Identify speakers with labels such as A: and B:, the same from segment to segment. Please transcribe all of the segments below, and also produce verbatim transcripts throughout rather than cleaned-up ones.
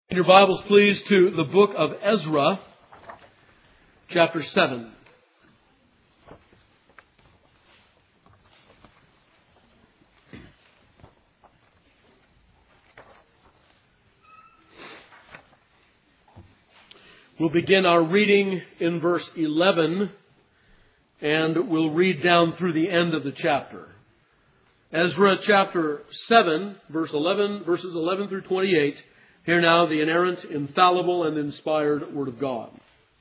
A: Your Bibles, please, to the book of Ezra, chapter seven. We'll begin our reading in verse eleven, and we'll read down through the end of the chapter. Ezra chapter seven, verse eleven, verses eleven through twenty-eight. Hear now the inerrant, infallible, and inspired Word of God.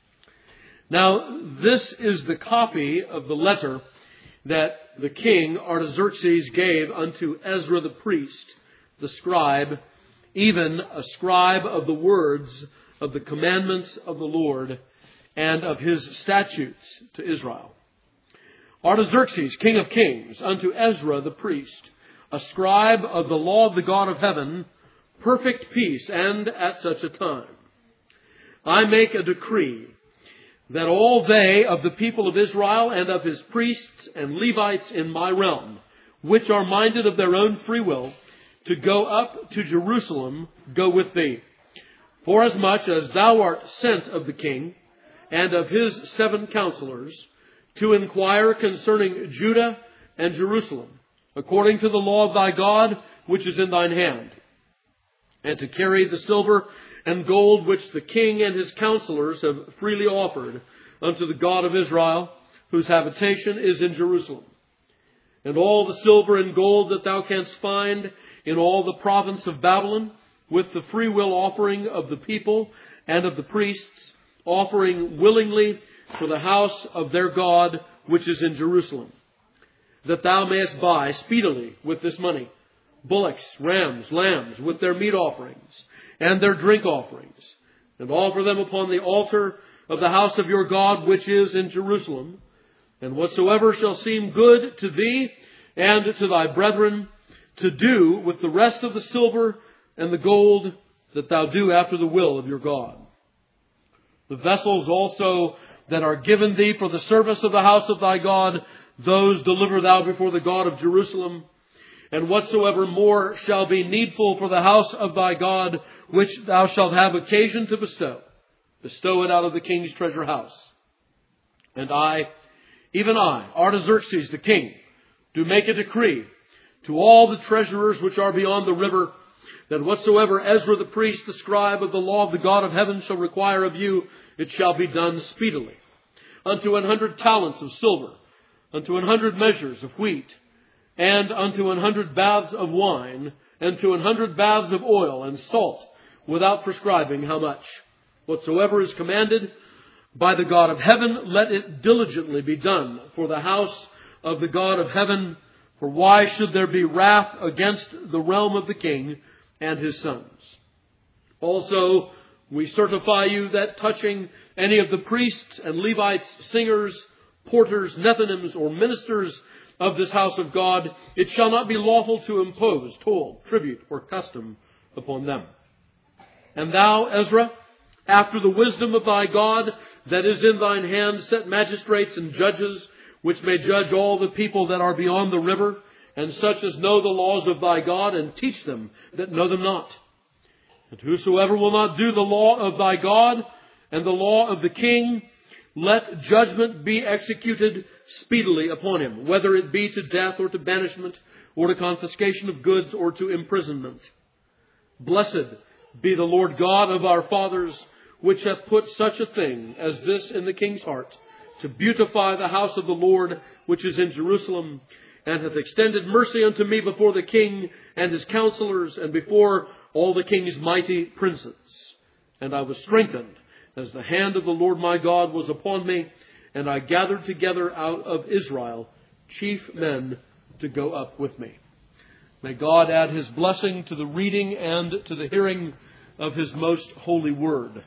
A: Now, this is the copy of the letter that the king Artaxerxes gave unto Ezra the priest, the scribe, even a scribe of the words of the commandments of the Lord and of his statutes to Israel. Artaxerxes, king of kings, unto Ezra the priest, a scribe of the law of the God of heaven, perfect peace, and at such a time. I make a decree that all they of the people of Israel and of his priests and Levites in my realm, which are minded of their own free will, to go up to Jerusalem, go with thee. Forasmuch as thou art sent of the king and of his seven counselors to inquire concerning Judah and Jerusalem, according to the law of thy God, which is in thine hand, and to carry the silver and gold which the king and his counselors have freely offered unto the God of Israel, whose habitation is in Jerusalem. And all the silver and gold that thou canst find in all the province of Babylon, with the free will offering of the people and of the priests, offering willingly for the house of their God which is in Jerusalem, that thou mayest buy speedily with this money bullocks, rams, lambs, with their meat offerings and their drink offerings, and offer them upon the altar of the house of your God which is in Jerusalem. And whatsoever shall seem good to thee and to thy brethren, to do with the rest of the silver and the gold, that thou do after the will of your God. The vessels also that are given thee for the service of the house of thy God, those deliver thou before the God of Jerusalem. And whatsoever more shall be needful for the house of thy God, which thou shalt have occasion to bestow, bestow it out of the king's treasure house. And I, even I, Artaxerxes the king, do make a decree to all the treasurers which are beyond the river, that whatsoever Ezra the priest, the scribe of the law of the God of heaven, shall require of you, it shall be done speedily. Unto an hundred talents of silver, unto an hundred measures of wheat, and unto an hundred baths of wine, and to an hundred baths of oil and salt, without prescribing how much. Whatsoever is commanded by the God of heaven, let it diligently be done for the house of the God of heaven. For why should there be wrath against the realm of the king and his sons? Also, we certify you that touching any of the priests and Levites, singers, porters, Nethinims, or ministers of this house of God, it shall not be lawful to impose toll, tribute, or custom upon them. And thou, Ezra, after the wisdom of thy God that is in thine hand, set magistrates and judges, which may judge all the people that are beyond the river, and such as know the laws of thy God, and teach them that know them not. And whosoever will not do the law of thy God and the law of the king, let judgment be executed speedily upon him, whether it be to death or to banishment or to confiscation of goods or to imprisonment. Blessed be the Lord God of our fathers, which hath put such a thing as this in the king's heart, to beautify the house of the Lord which is in Jerusalem, and hath extended mercy unto me before the king and his counselors, and before all the king's mighty princes. And I was strengthened, as the hand of the Lord my God was upon me, and I gathered together out of Israel chief men to go up with me. May God add his blessing to the reading and to the hearing of his most holy word.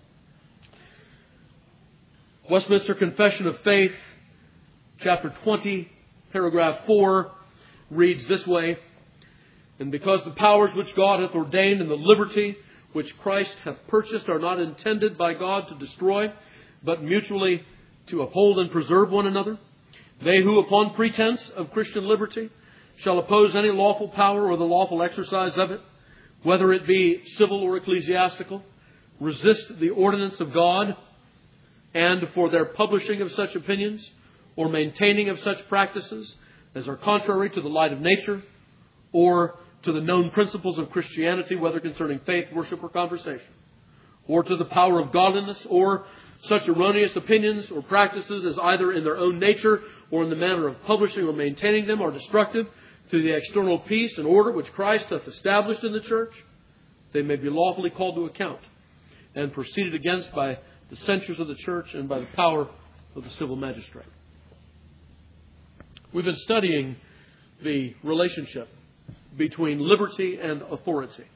A: Westminster Confession of Faith, chapter twenty, paragraph four, reads this way: And because the powers which God hath ordained and the liberty which Christ hath purchased are not intended by God to destroy, but mutually to uphold and preserve one another, they who upon pretense of Christian liberty shall oppose any lawful power or the lawful exercise of it, whether it be civil or ecclesiastical, resist the ordinance of God, and for their publishing of such opinions or maintaining of such practices as are contrary to the light of nature or to the known principles of Christianity, whether concerning faith, worship, or conversation, or to the power of godliness, or such erroneous opinions or practices as either in their own nature or in the manner of publishing or maintaining them are destructive to the external peace and order which Christ hath established in the church, they may be lawfully called to account and proceeded against by the censures of the church and by the power of the civil magistrate. We've been studying the relationship between liberty and authority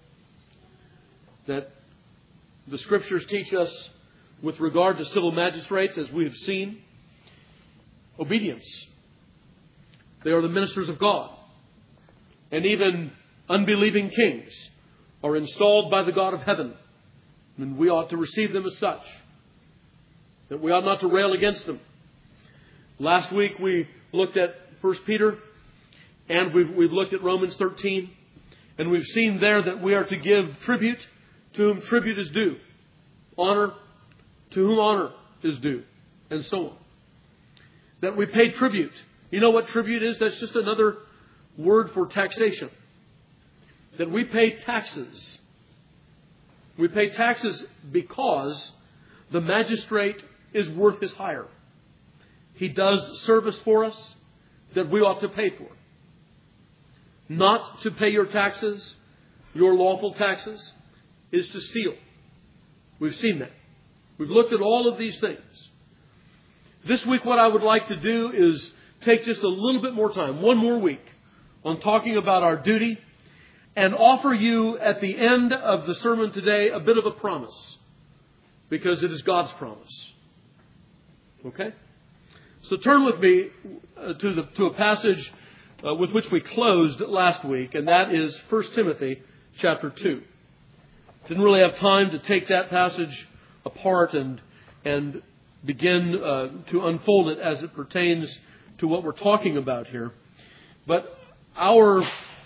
A: that the Scriptures teach us with regard to civil magistrates, as we have seen. Obedience. They are the ministers of God. And even unbelieving kings are installed by the God of heaven. And we ought to receive them as such. That we ought not to rail against them. Last week we looked at First Peter. And we've, we've looked at Romans thirteen. And we've seen there that we are to give tribute to whom tribute is due. Honor to whom honor is due. And so on. That we pay tribute. You know what tribute is? That's just another word for taxation. That we pay taxes. We pay taxes because the magistrate is worth his hire. He does service for us that we ought to pay for. Not to pay your taxes, your lawful taxes, is to steal. We've seen that. We've looked at all of these things. This week what I would like to do is take just a little bit more time, one more week, on talking about our duty and offer you at the end of the sermon today a bit of a promise. Because it is God's promise. Okay? So turn with me to, the, to a passage uh, with which we closed last week, and that is First Timothy chapter two. Didn't really have time to take that passage apart and and begin uh, to unfold it as it pertains to what we're talking about here. But our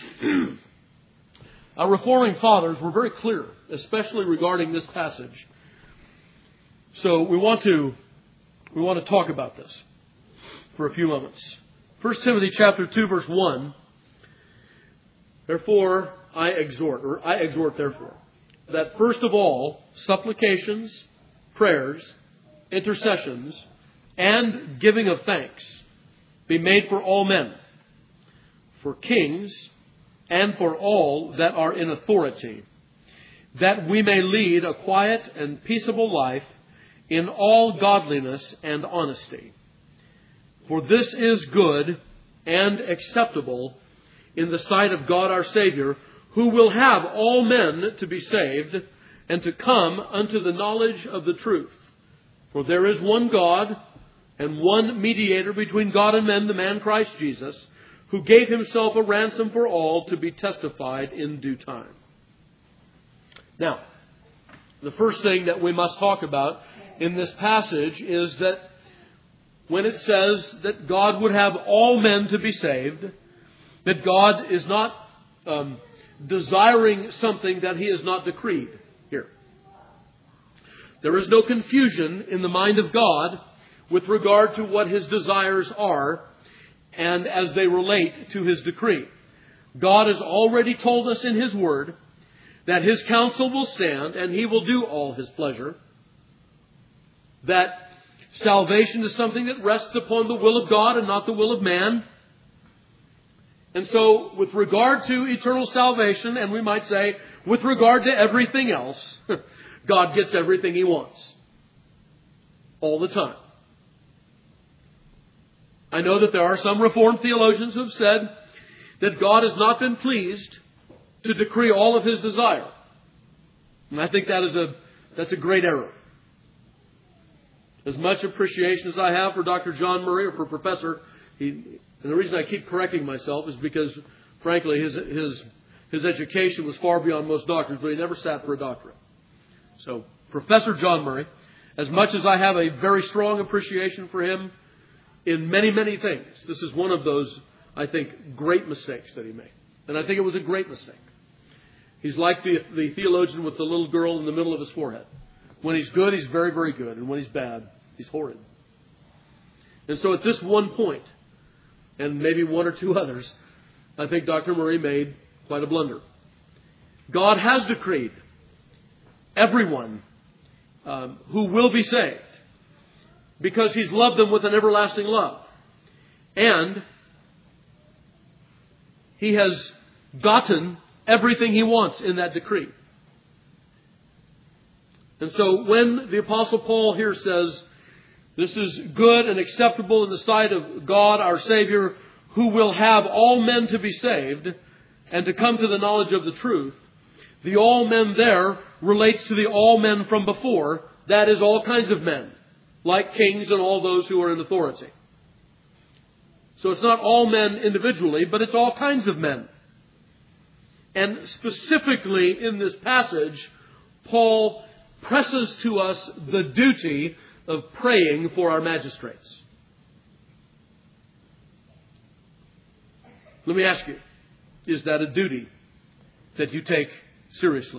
A: our Reforming Fathers were very clear, especially regarding this passage. So we want to we want to talk about this for a few moments. First Timothy chapter two, verse one. Therefore I exhort, or I exhort therefore, that first of all, supplications, prayers, intercessions, and giving of thanks be made for all men, for kings, and for all that are in authority, that we may lead a quiet and peaceable life in all godliness and honesty. For this is good and acceptable in the sight of God our Savior, who will have all men to be saved and to come unto the knowledge of the truth. For there is one God and one mediator between God and men, the man Christ Jesus, who gave himself a ransom for all to be testified in due time. Now, the first thing that we must talk about in this passage is that when it says that God would have all men to be saved, that God is not um, desiring something that He has not decreed here. There is no confusion in the mind of God with regard to what His desires are and as they relate to His decree. God has already told us in His Word that His counsel will stand and He will do all His pleasure. That salvation is something that rests upon the will of God and not the will of man. And so, with regard to eternal salvation, and we might say, with regard to everything else, God gets everything He wants. All the time. I know that there are some Reformed theologians who have said that God has not been pleased to decree all of His desire. And I think that is a, that's a great error. As much appreciation as I have for Doctor John Murray, or for Professor, he, and the reason I keep correcting myself is because, frankly, his his his education was far beyond most doctors, but he never sat for a doctorate. So, Professor John Murray, as much as I have a very strong appreciation for him in many, many things, this is one of those, I think, great mistakes that he made. And I think it was a great mistake. He's like the, the theologian with the little girl in the middle of his forehead. When he's good, he's very, very good. And when he's bad, he's horrid. And so at this one point, and maybe one or two others, I think Doctor Murray made quite a blunder. God has decreed everyone um, who will be saved because He's loved them with an everlasting love. And He has gotten everything He wants in that decree. And so when the Apostle Paul here says, this is good and acceptable in the sight of God our Savior, who will have all men to be saved and to come to the knowledge of the truth, the all men there relates to the all men from before. That is all kinds of men, like kings and all those who are in authority. So it's not all men individually, but it's all kinds of men. And specifically in this passage, Paul presses to us the duty of praying for our magistrates. Let me ask you, is that a duty that you take seriously?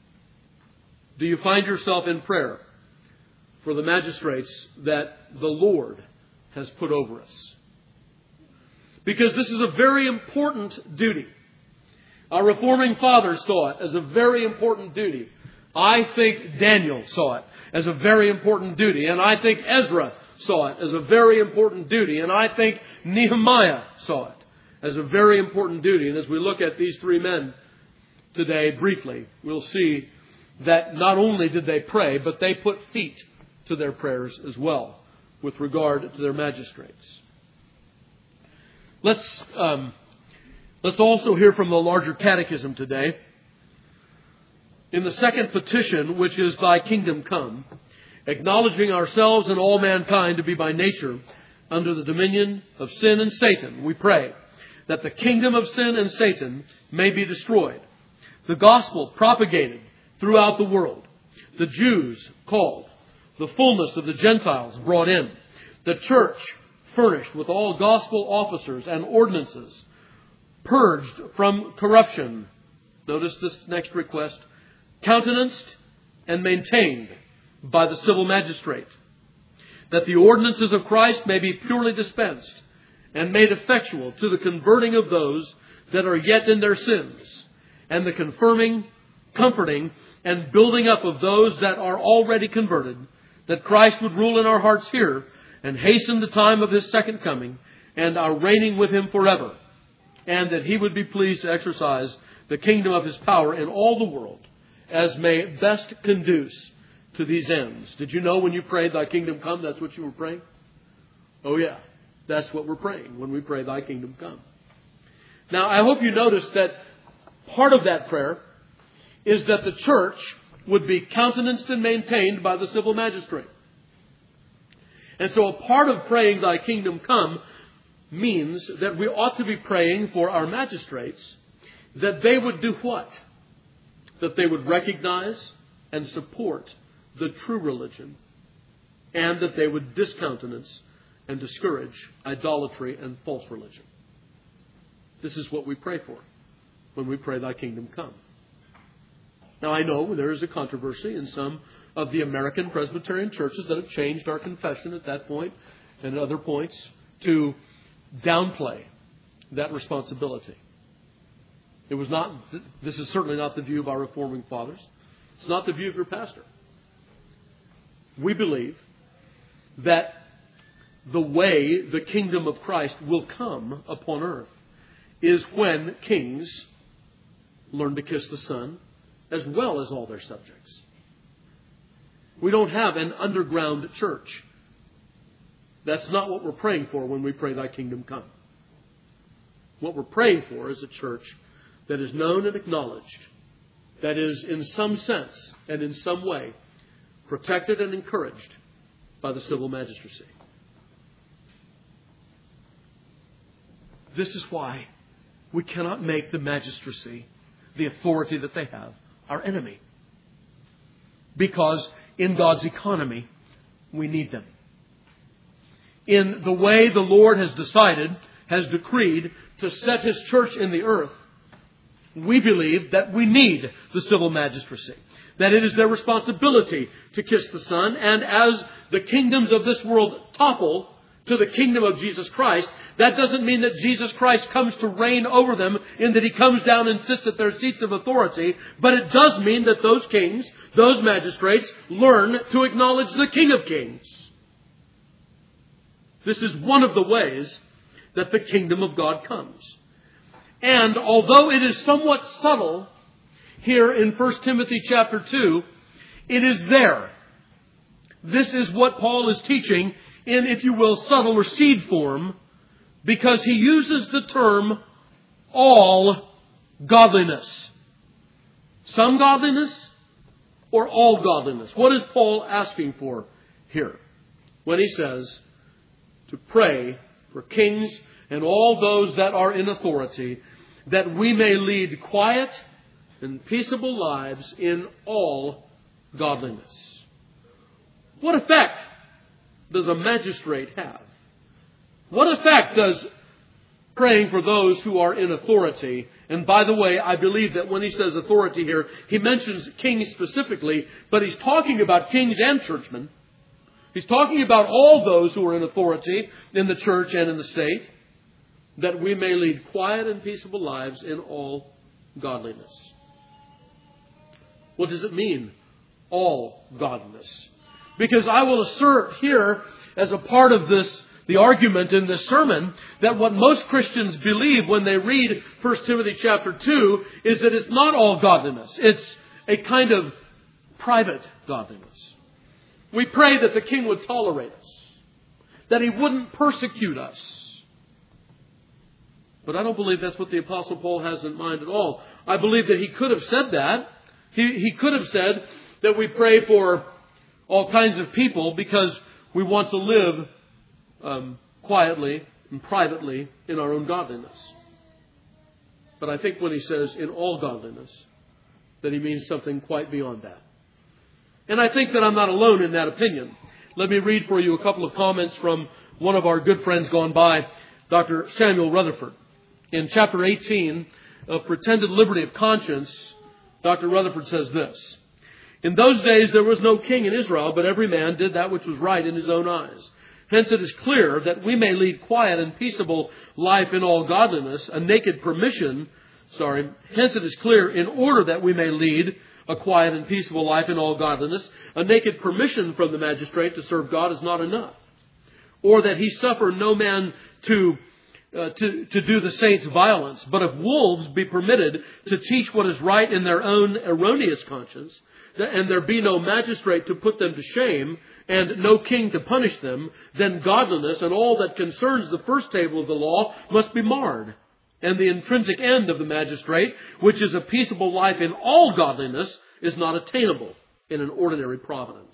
A: Do you find yourself in prayer for the magistrates that the Lord has put over us? Because this is a very important duty. Our reforming fathers saw it as a very important duty. I think Daniel saw it as a very important duty. And I think Ezra saw it as a very important duty. And I think Nehemiah saw it as a very important duty. And as we look at these three men today briefly, we'll see that not only did they pray, but they put feet to their prayers as well with regard to their magistrates. Let's, um, let's also hear from the larger catechism today. In the second petition, which is Thy kingdom come, acknowledging ourselves and all mankind to be by nature under the dominion of sin and Satan, we pray that the kingdom of sin and Satan may be destroyed, the gospel propagated throughout the world, the Jews called, the fullness of the Gentiles brought in, the church furnished with all gospel officers and ordinances, purged from corruption. Notice this next request. Countenanced and maintained by the civil magistrate, that the ordinances of Christ may be purely dispensed and made effectual to the converting of those that are yet in their sins, and the confirming, comforting, and building up of those that are already converted, that Christ would rule in our hearts here and hasten the time of His second coming and our reigning with Him forever, and that He would be pleased to exercise the kingdom of His power in all the world, as may best conduce to these ends. Did you know when you prayed, Thy kingdom come, that's what you were praying? Oh yeah, that's what we're praying when we pray, Thy kingdom come. Now, I hope you noticed that part of that prayer is that the church would be countenanced and maintained by the civil magistrate. And so a part of praying, Thy kingdom come, means that we ought to be praying for our magistrates, that they would do what? That they would recognize and support the true religion, and that they would discountenance and discourage idolatry and false religion. This is what we pray for when we pray, Thy kingdom come. Now, I know there is a controversy in some of the American Presbyterian churches that have changed our confession at that point and at other points to downplay that responsibility. It was not, this is certainly not the view of our reforming fathers. It's not the view of your pastor. We believe that the way the kingdom of Christ will come upon earth is when kings learn to kiss the Son as well as all their subjects. We don't have an underground church. That's not what we're praying for when we pray, Thy kingdom come. What we're praying for is a church that is known and acknowledged, that is in some sense and in some way protected and encouraged by the civil magistracy. This is why we cannot make the magistracy, the authority that they have, our enemy. Because in God's economy, we need them. In the way the Lord has decided, has decreed to set His church in the earth, we believe that we need the civil magistracy, that it is their responsibility to kiss the Son, and as the kingdoms of this world topple to the kingdom of Jesus Christ, that doesn't mean that Jesus Christ comes to reign over them in that He comes down and sits at their seats of authority, but it does mean that those kings, those magistrates, learn to acknowledge the King of Kings. This is one of the ways that the kingdom of God comes. And although it is somewhat subtle here in First Timothy chapter two, it is there. This is what Paul is teaching in, if you will, subtle or seed form, because he uses the term all godliness. Some godliness or all godliness. What is Paul asking for here when he says to pray for kings and all those that are in authority, that we may lead quiet and peaceable lives in all godliness? What effect does a magistrate have? What effect does praying for those who are in authority? And by the way, I believe that when he says authority here, he mentions kings specifically, but he's talking about kings and churchmen. He's talking about all those who are in authority in the church and in the state, that we may lead quiet and peaceable lives in all godliness. What does it mean, all godliness? Because I will assert here, as a part of this, the argument in this sermon, that what most Christians believe when they read First Timothy chapter two is that it's not all godliness. It's a kind of private godliness. We pray that the king would tolerate us, that he wouldn't persecute us. But I don't believe that's what the Apostle Paul has in mind at all. I believe that he could have said that. He, he could have said that we pray for all kinds of people because we want to live um, quietly and privately in our own godliness. But I think when he says in all godliness, that he means something quite beyond that. And I think that I'm not alone in that opinion. Let me read for you a couple of comments from one of our good friends gone by, Doctor Samuel Rutherford. In chapter eighteen of Pretended Liberty of Conscience, Doctor Rutherford says this: "In those days there was no king in Israel, but every man did that which was right in his own eyes. Hence it is clear that we may lead quiet and peaceable life in all godliness, a naked permission, sorry, hence it is clear in order that we may lead a quiet and peaceable life in all godliness, a naked permission from the magistrate to serve God is not enough. Or that he suffer no man to Uh, to, to do the saints violence. But if wolves be permitted to teach what is right in their own erroneous conscience, and there be no magistrate to put them to shame, and no king to punish them, then godliness and all that concerns the first table of the law must be marred. And the intrinsic end of the magistrate, which is a peaceable life in all godliness, is not attainable in an ordinary providence."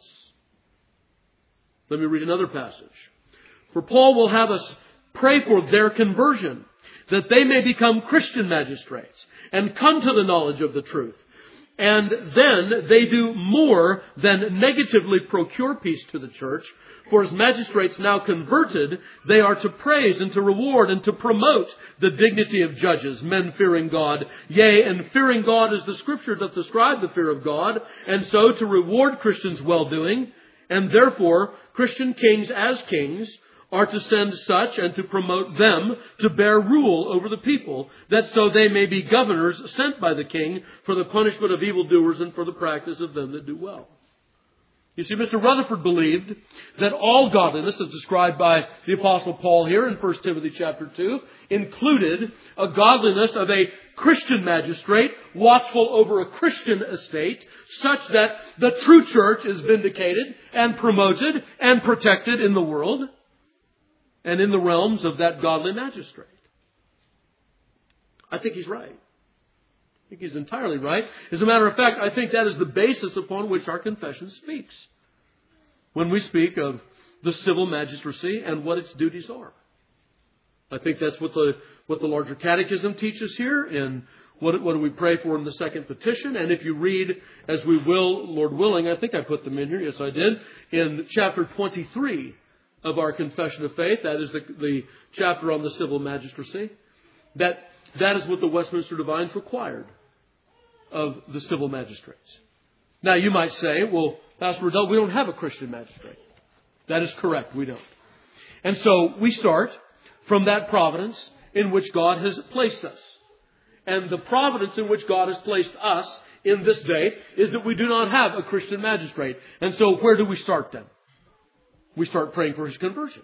A: Let me read another passage. "For Paul will have us pray for their conversion, that they may become Christian magistrates and come to the knowledge of the truth. And then they do more than negatively procure peace to the church. For as magistrates now converted, they are to praise and to reward and to promote the dignity of judges, men fearing God. Yea, and fearing God as the Scripture doth describe the fear of God, and so to reward Christians' well-doing. And therefore, Christian kings as kings are to send such and to promote them to bear rule over the people, that so they may be governors sent by the king for the punishment of evildoers and for the practice of them that do well." You see, Mister Rutherford believed that all godliness, as described by the Apostle Paul here in First Timothy chapter two, included a godliness of a Christian magistrate watchful over a Christian estate, such that the true church is vindicated and promoted and protected in the world and in the realms of that godly magistrate. I think he's right. I think he's entirely right. As a matter of fact, I think that is the basis upon which our confession speaks when we speak of the civil magistracy and what its duties are. I think that's what the what the larger catechism teaches here, and what, what do we pray for in the second petition. And if you read, as we will, Lord willing, I think I put them in here, yes I did, in chapter twenty-three of our Confession of Faith, that is the, the chapter on the civil magistracy, that that is what the Westminster Divines required of the civil magistrates. Now you might say, well, Pastor Riddell, we don't have a Christian magistrate. That is correct, we don't. And so we start from that providence in which God has placed us. And the providence in which God has placed us in this day is that we do not have a Christian magistrate. And so where do we start then? We start praying for his conversion.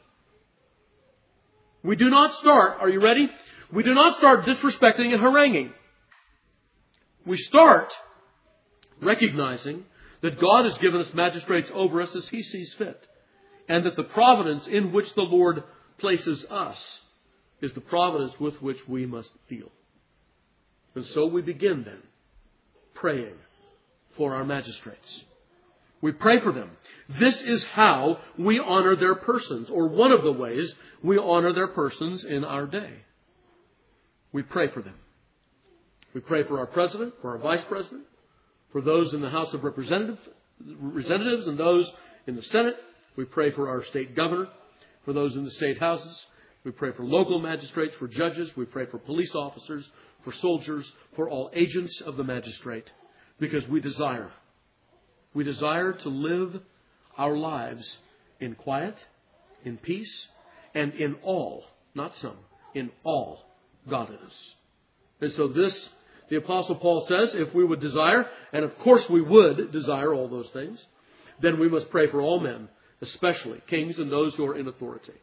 A: We do not start, are you ready? We do not start disrespecting and haranguing. We start recognizing that God has given us magistrates over us as he sees fit. And that the providence in which the Lord places us is the providence with which we must deal. And so we begin then praying for our magistrates. We pray for them. This is how we honor their persons, or one of the ways we honor their persons in our day. We pray for them. We pray for our president, for our vice president, for those in the House of Representatives, representatives and those in the Senate. We pray for our state governor, for those in the state houses. We pray for local magistrates, for judges. We pray for police officers, for soldiers, for all agents of the magistrate, because we desire, we desire to live our lives in quiet, in peace, and in all, not some, in all godliness. And so this, the Apostle Paul says, if we would desire, and of course we would desire all those things, then we must pray for all men, especially kings and those who are in authority.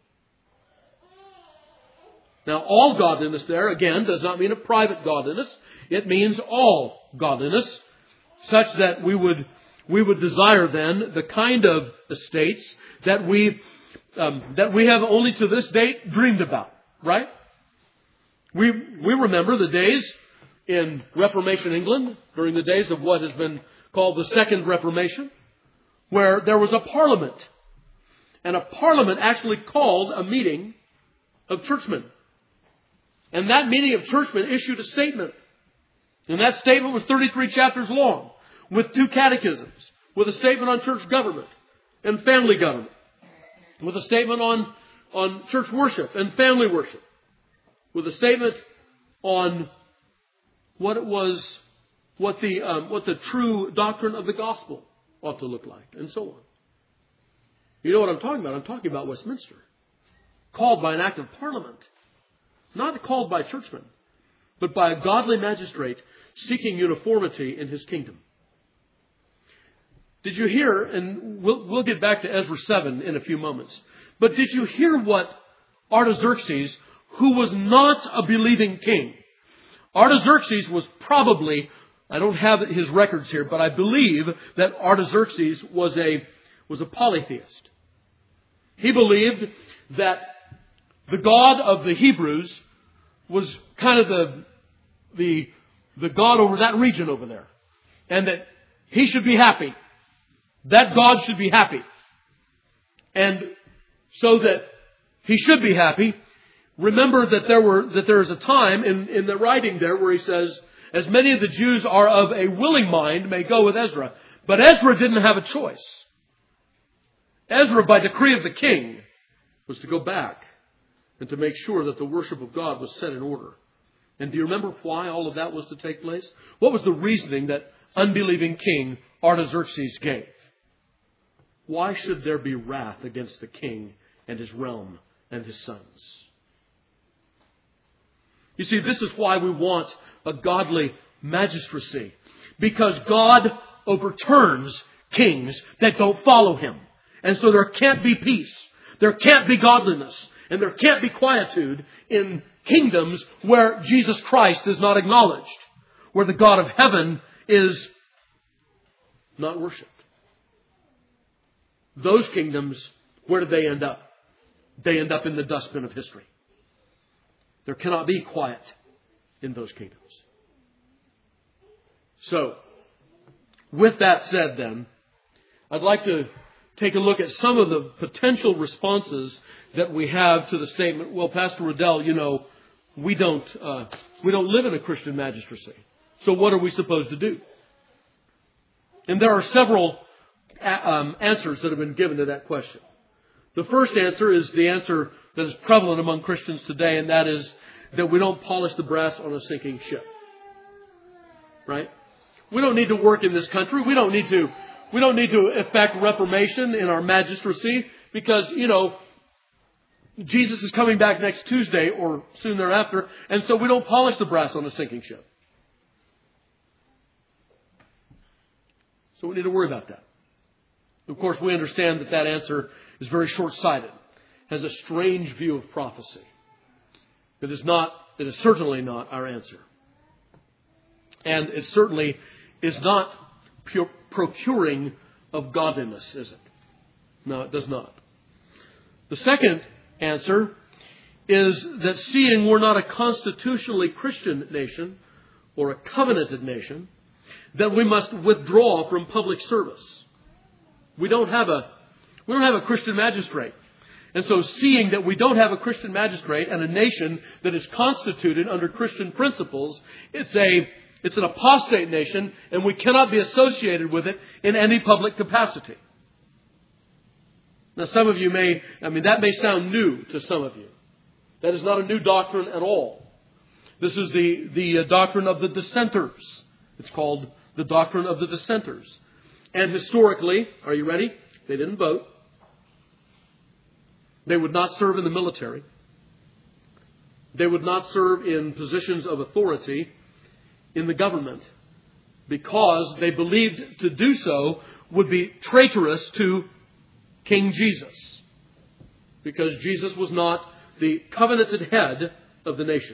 A: Now, all godliness there, again, does not mean a private godliness. It means all godliness, such that we would we would desire then the kind of estates that we um, that we have only to this date dreamed about, right? We we remember the days in Reformation England, during the days of what has been called the Second Reformation, where there was a parliament. And a parliament actually called a meeting of churchmen. And that meeting of churchmen issued a statement. And that statement was thirty-three chapters long, with two catechisms, with a statement on church government and family government, with a statement on, on church worship and family worship, with a statement on what it was, what the um, what the true doctrine of the gospel ought to look like, and so on. You know what I'm talking about? I'm talking about Westminster, called by an act of Parliament. Not called by churchmen, but by a godly magistrate seeking uniformity in his kingdom. Did you hear, and we'll, we'll get back to Ezra seven in a few moments, but did you hear what Artaxerxes, who was not a believing king, Artaxerxes was probably, I don't have his records here, but I believe that Artaxerxes was a, was a polytheist. He believed that the God of the Hebrews was kind of the, the, the God over that region over there. And that he should be happy. That God should be happy. And so that he should be happy, remember that there were, that there is a time in, in the writing there where he says, as many of the Jews are of a willing mind may go with Ezra. But Ezra didn't have a choice. Ezra, by decree of the king, was to go back and to make sure that the worship of God was set in order. And do you remember why all of that was to take place? What was the reasoning that unbelieving king Artaxerxes gave? Why should there be wrath against the king and his realm and his sons? You see, this is why we want a godly magistracy. Because God overturns kings that don't follow him. And so there can't be peace. There can't be godliness. And there can't be quietude in kingdoms where Jesus Christ is not acknowledged. Where the God of heaven is not worshipped. Those kingdoms, where do they end up? They end up in the dustbin of history. There cannot be quiet in those kingdoms. So, with that said then, I'd like to take a look at some of the potential responses that we have to the statement, well, Pastor Riddell, you know, we don't, uh, we don't live in a Christian magistracy. So what are we supposed to do? And there are several um, answers that have been given to that question. The first answer is the answer that is prevalent among Christians today, and that is that we don't polish the brass on a sinking ship. Right? We don't need to work in this country. We don't need to, we don't need to effect reformation in our magistracy because, you know, Jesus is coming back next Tuesday or soon thereafter, and so we don't polish the brass on a sinking ship. So we need to worry about that. Of course, we understand that that answer is very short-sighted, has a strange view of prophecy. It is not, it is certainly not our answer. And it certainly is not pure procuring of godliness, is it? No, it does not. The second answer is that seeing we're not a constitutionally Christian nation or a covenanted nation, that we must withdraw from public service. We don't have a we don't have a Christian magistrate. And so seeing that we don't have a Christian magistrate and a nation that is constituted under Christian principles, it's a it's an apostate nation, and we cannot be associated with it in any public capacity. Now, some of you may, I mean, that may sound new to some of you. That is not a new doctrine at all. This is the, the doctrine of the dissenters. It's called the doctrine of the dissenters. And historically, are you ready? They didn't vote. They would not serve in the military. They would not serve in positions of authority in the government because they believed to do so would be traitorous to King Jesus, because Jesus was not the covenanted head of the nation.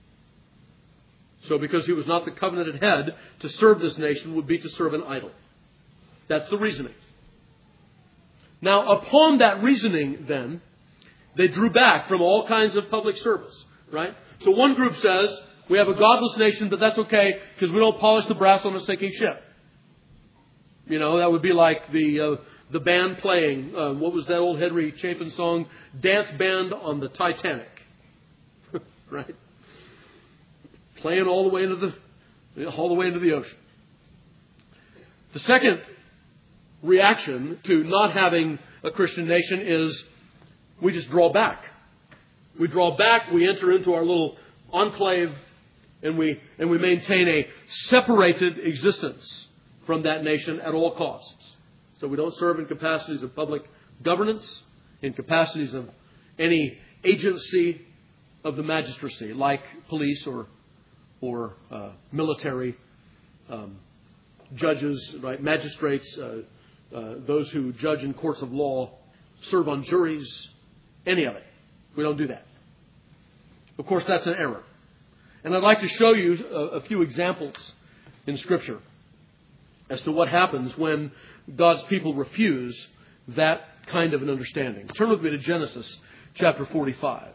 A: So because he was not the covenanted head, to serve this nation would be to serve an idol. That's the reasoning. Now, upon that reasoning, then, they drew back from all kinds of public service, right? So one group says, we have a godless nation, but that's okay because we don't polish the brass on a sinking ship. You know, that would be like the uh, the band playing, uh, what was that old Henry Chapin song? Dance Band on the Titanic. Right? Playing all the way into the all the way into the ocean. The second reaction to not having a Christian nation is we just draw back. We draw back, we enter into our little enclave, and we and we maintain a separated existence from that nation at all costs. So we don't serve in capacities of public governance, in capacities of any agency of the magistracy, like police or or uh, military um, judges, right? Magistrates, uh, uh, those who judge in courts of law, serve on juries, any of it. We don't do that. Of course, that's an error. And I'd like to show you a, a few examples in Scripture as to what happens when God's people refuse that kind of an understanding. Turn with me to Genesis chapter forty-five.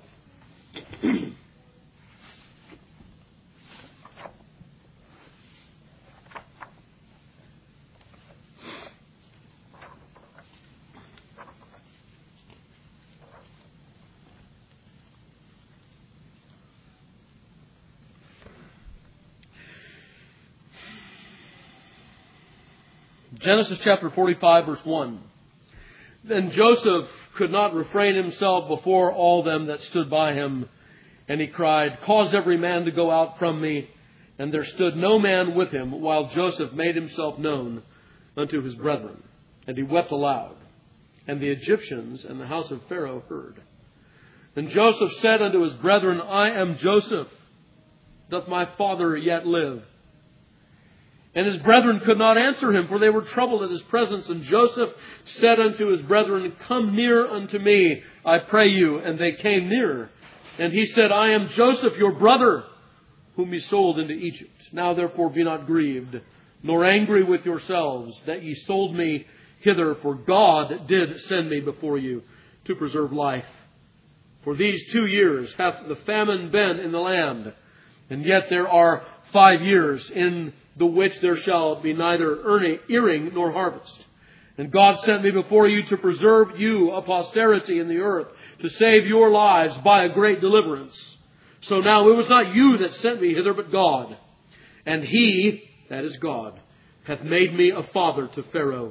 A: Genesis chapter forty-five, verse one. Then Joseph could not refrain himself before all them that stood by him, and he cried, Cause every man to go out from me. And there stood no man with him, while Joseph made himself known unto his brethren. And he wept aloud. And the Egyptians and the house of Pharaoh heard. And Joseph said unto his brethren, I am Joseph. Doth my father yet live? And his brethren could not answer him, for they were troubled at his presence. And Joseph said unto his brethren, Come near unto me, I pray you. And they came near. And he said, I am Joseph, your brother, whom ye sold into Egypt. Now therefore be not grieved, nor angry with yourselves, that ye sold me hither, for God did send me before you to preserve life. For these two years hath the famine been in the land, and yet there are five years in the which there shall be neither earing nor harvest. And God sent me before you to preserve you a posterity in the earth, to save your lives by a great deliverance. So now it was not you that sent me hither, but God. And He, that is God, hath made me a father to Pharaoh,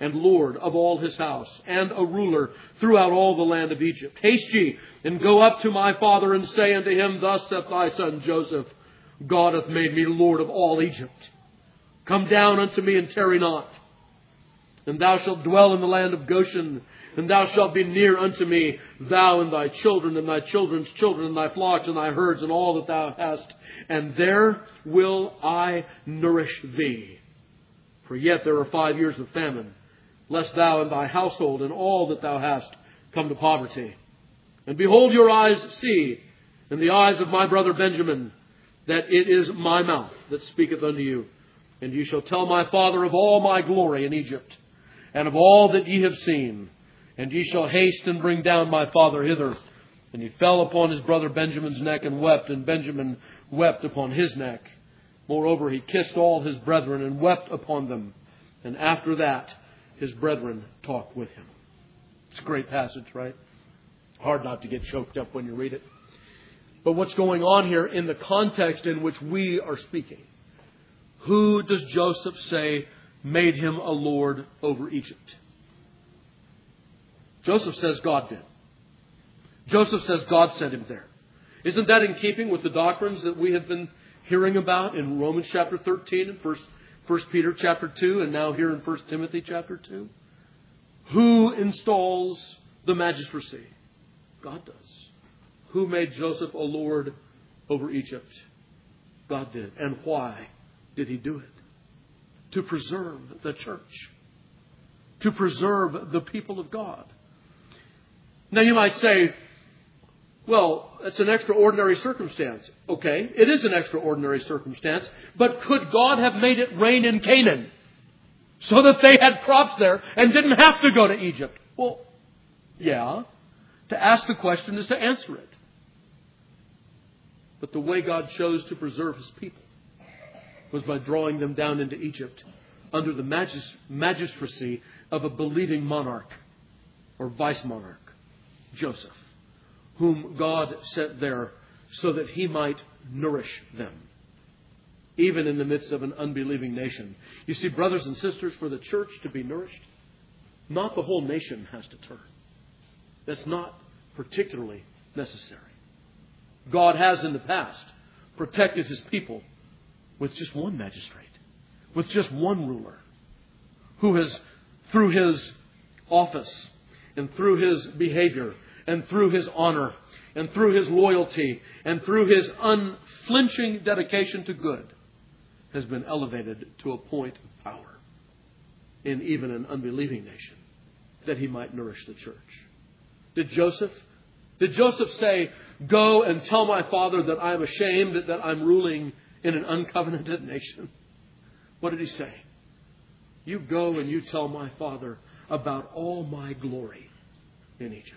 A: and Lord of all his house, and a ruler throughout all the land of Egypt. Haste ye, and go up to my father, and say unto him, Thus saith thy son Joseph, God hath made me Lord of all Egypt. Come down unto me, and tarry not. And thou shalt dwell in the land of Goshen, and thou shalt be near unto me, thou and thy children, and thy children's children, and thy flocks, and thy herds, and all that thou hast. And there will I nourish thee. For yet there are five years of famine, lest thou and thy household and all that thou hast come to poverty. And behold, your eyes see, and the eyes of my brother Benjamin, that it is my mouth that speaketh unto you. And ye shall tell my father of all my glory in Egypt, and of all that ye have seen. And ye shall haste and bring down my father hither. And he fell upon his brother Benjamin's neck and wept, and Benjamin wept upon his neck. Moreover, he kissed all his brethren and wept upon them. And after that, his brethren talked with him. It's a great passage, right? Hard not to get choked up when you read it. But what's going on here in the context in which we are speaking? Who does Joseph say made him a lord over Egypt? Joseph says God did. Joseph says God sent him there. Isn't that in keeping with the doctrines that we have been hearing about in Romans chapter thirteen and First, First Peter chapter two, and now here in First Timothy chapter two? Who installs the magistracy? God does. Who made Joseph a lord over Egypt? God did. And why did he do it? To preserve the church. To preserve the people of God. Now you might say, well, it's an extraordinary circumstance. Okay, it is an extraordinary circumstance. But could God have made it rain in Canaan so that they had crops there and didn't have to go to Egypt? Well, yeah. To ask the question is to answer it. But the way God chose to preserve His people was by drawing them down into Egypt under the magis- magistracy of a believing monarch or vice monarch, Joseph, whom God sent there so that he might nourish them, even in the midst of an unbelieving nation. You see, brothers and sisters, for the church to be nourished, not the whole nation has to turn. That's not particularly necessary. God has in the past protected His people with just one magistrate, with just one ruler, who has, through his office and through his behavior and through his honor and through his loyalty and through his unflinching dedication to good, has been elevated to a point of power in even an unbelieving nation, that he might nourish the church. Did Joseph, did Joseph say, go and tell my father that I'm ashamed that I'm ruling in an uncovenanted nation? What did he say? You go and you tell my father about all my glory in Egypt.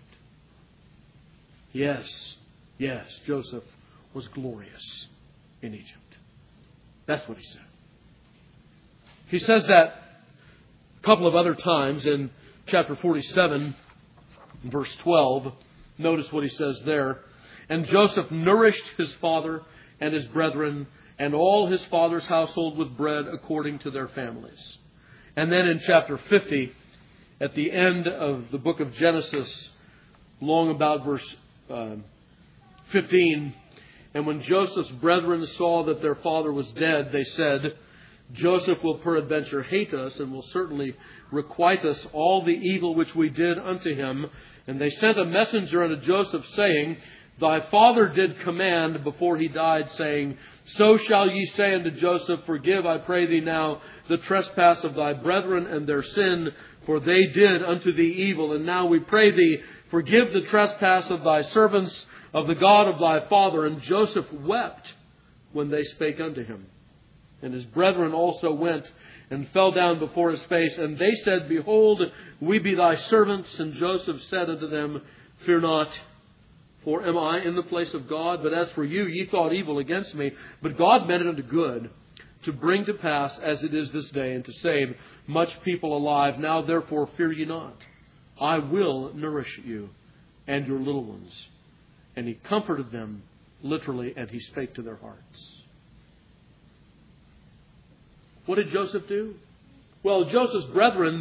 A: Yes, yes, Joseph was glorious in Egypt. That's what he said. He says that a couple of other times in chapter forty-seven, verse twelve. Notice what he says there. And Joseph nourished his father and his brethren and all his father's household with bread according to their families. And then in chapter fifty, at the end of the book of Genesis, long about verse uh, fifteen, and when Joseph's brethren saw that their father was dead, they said, Joseph will peradventure hate us and will certainly requite us all the evil which we did unto him. And they sent a messenger unto Joseph, saying, Thy father did command before he died, saying, So shall ye say unto Joseph, Forgive, I pray thee now, the trespass of thy brethren and their sin, for they did unto thee evil. And now we pray thee, forgive the trespass of thy servants, of the God of thy father. And Joseph wept when they spake unto him. And his brethren also went and fell down before his face. And they said, Behold, we be thy servants. And Joseph said unto them, Fear not, for am I in the place of God? But as for you, ye thought evil against me. But God meant it unto good, to bring to pass as it is this day, and to save much people alive. Now therefore fear ye not. I will nourish you and your little ones. And he comforted them literally, and he spake to their hearts. What did Joseph do? Well, Joseph's brethren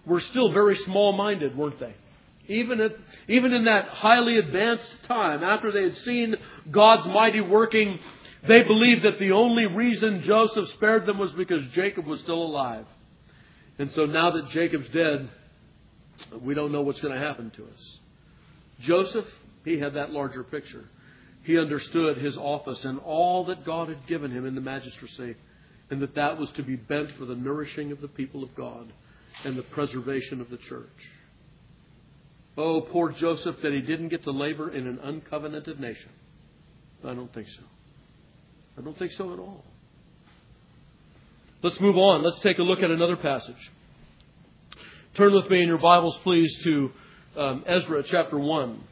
A: were still very small-minded, weren't they? Even at, even in that highly advanced time, after they had seen God's mighty working, they believed that the only reason Joseph spared them was because Jacob was still alive. And so now that Jacob's dead, we don't know what's going to happen to us. Joseph, he had that larger picture. He understood his office and all that God had given him in the magistracy, and that that was to be bent for the nourishing of the people of God and the preservation of the church. Oh, poor Joseph, that he didn't get to labor in an uncovenanted nation. I don't think so. I don't think so at all. Let's move on. Let's take a look at another passage. Turn with me in your Bibles, please, to um, Ezra chapter one.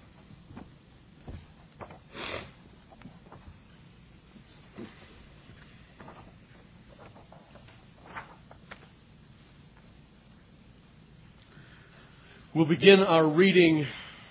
A: We'll begin our reading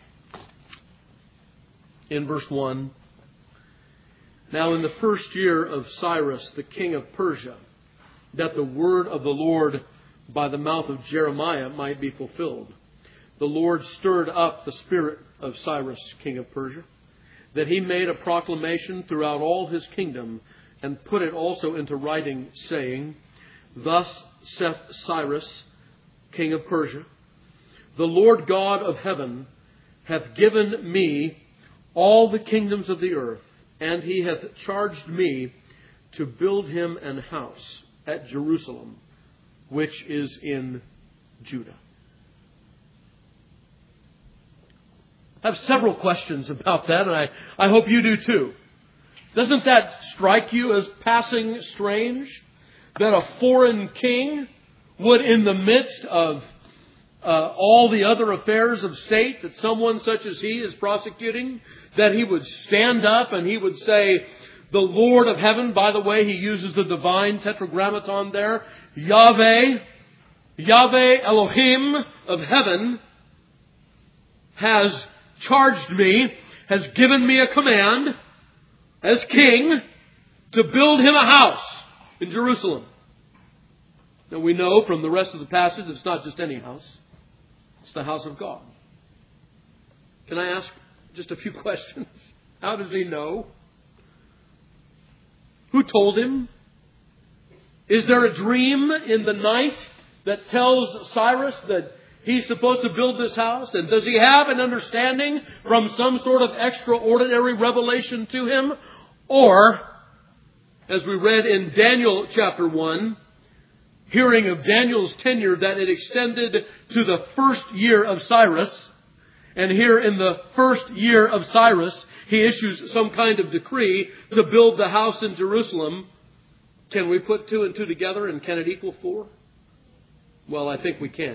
A: in verse one. Now in the first year of Cyrus, the king of Persia, that the word of the Lord by the mouth of Jeremiah might be fulfilled, the Lord stirred up the spirit of Cyrus, king of Persia, that he made a proclamation throughout all his kingdom, and put it also into writing, saying, Thus saith Cyrus, king of Persia, the Lord God of heaven hath given me all the kingdoms of the earth, and he hath charged me to build him an house at Jerusalem, which is in Judah. I have several questions about that, and I, I hope you do too. Doesn't that strike you as passing strange? That a foreign king would, in the midst of Uh, all the other affairs of state that someone such as he is prosecuting, that he would stand up and he would say, the Lord of heaven, by the way, he uses the divine tetragrammaton there, Yahweh, Yahweh Elohim of heaven, has charged me, has given me a command as king to build him a house in Jerusalem. Now we know from the rest of the passage it's not just any house. It's the house of God. Can I ask just a few questions? How does he know? Who told him? Is there a dream in the night that tells Cyrus that he's supposed to build this house? And does he have an understanding from some sort of extraordinary revelation to him? Or, as we read in Daniel chapter one, hearing of Daniel's tenure that it extended to the first year of Cyrus. And here in the first year of Cyrus, he issues some kind of decree to build the house in Jerusalem. Can we put two and two together, and can it equal four? Well, I think we can.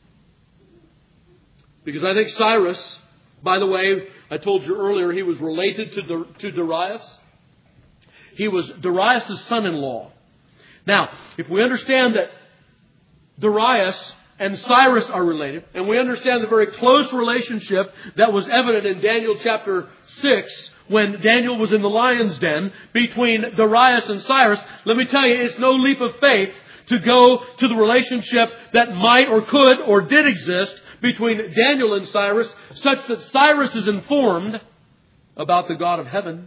A: Because I think Cyrus, by the way, I told you earlier, he was related to, to Darius. He was Darius' son-in-law. Now, if we understand that Darius and Cyrus are related, and we understand the very close relationship that was evident in Daniel chapter six, when Daniel was in the lion's den, between Darius and Cyrus, let me tell you, it's no leap of faith to go to the relationship that might or could or did exist between Daniel and Cyrus, such that Cyrus is informed about the God of heaven.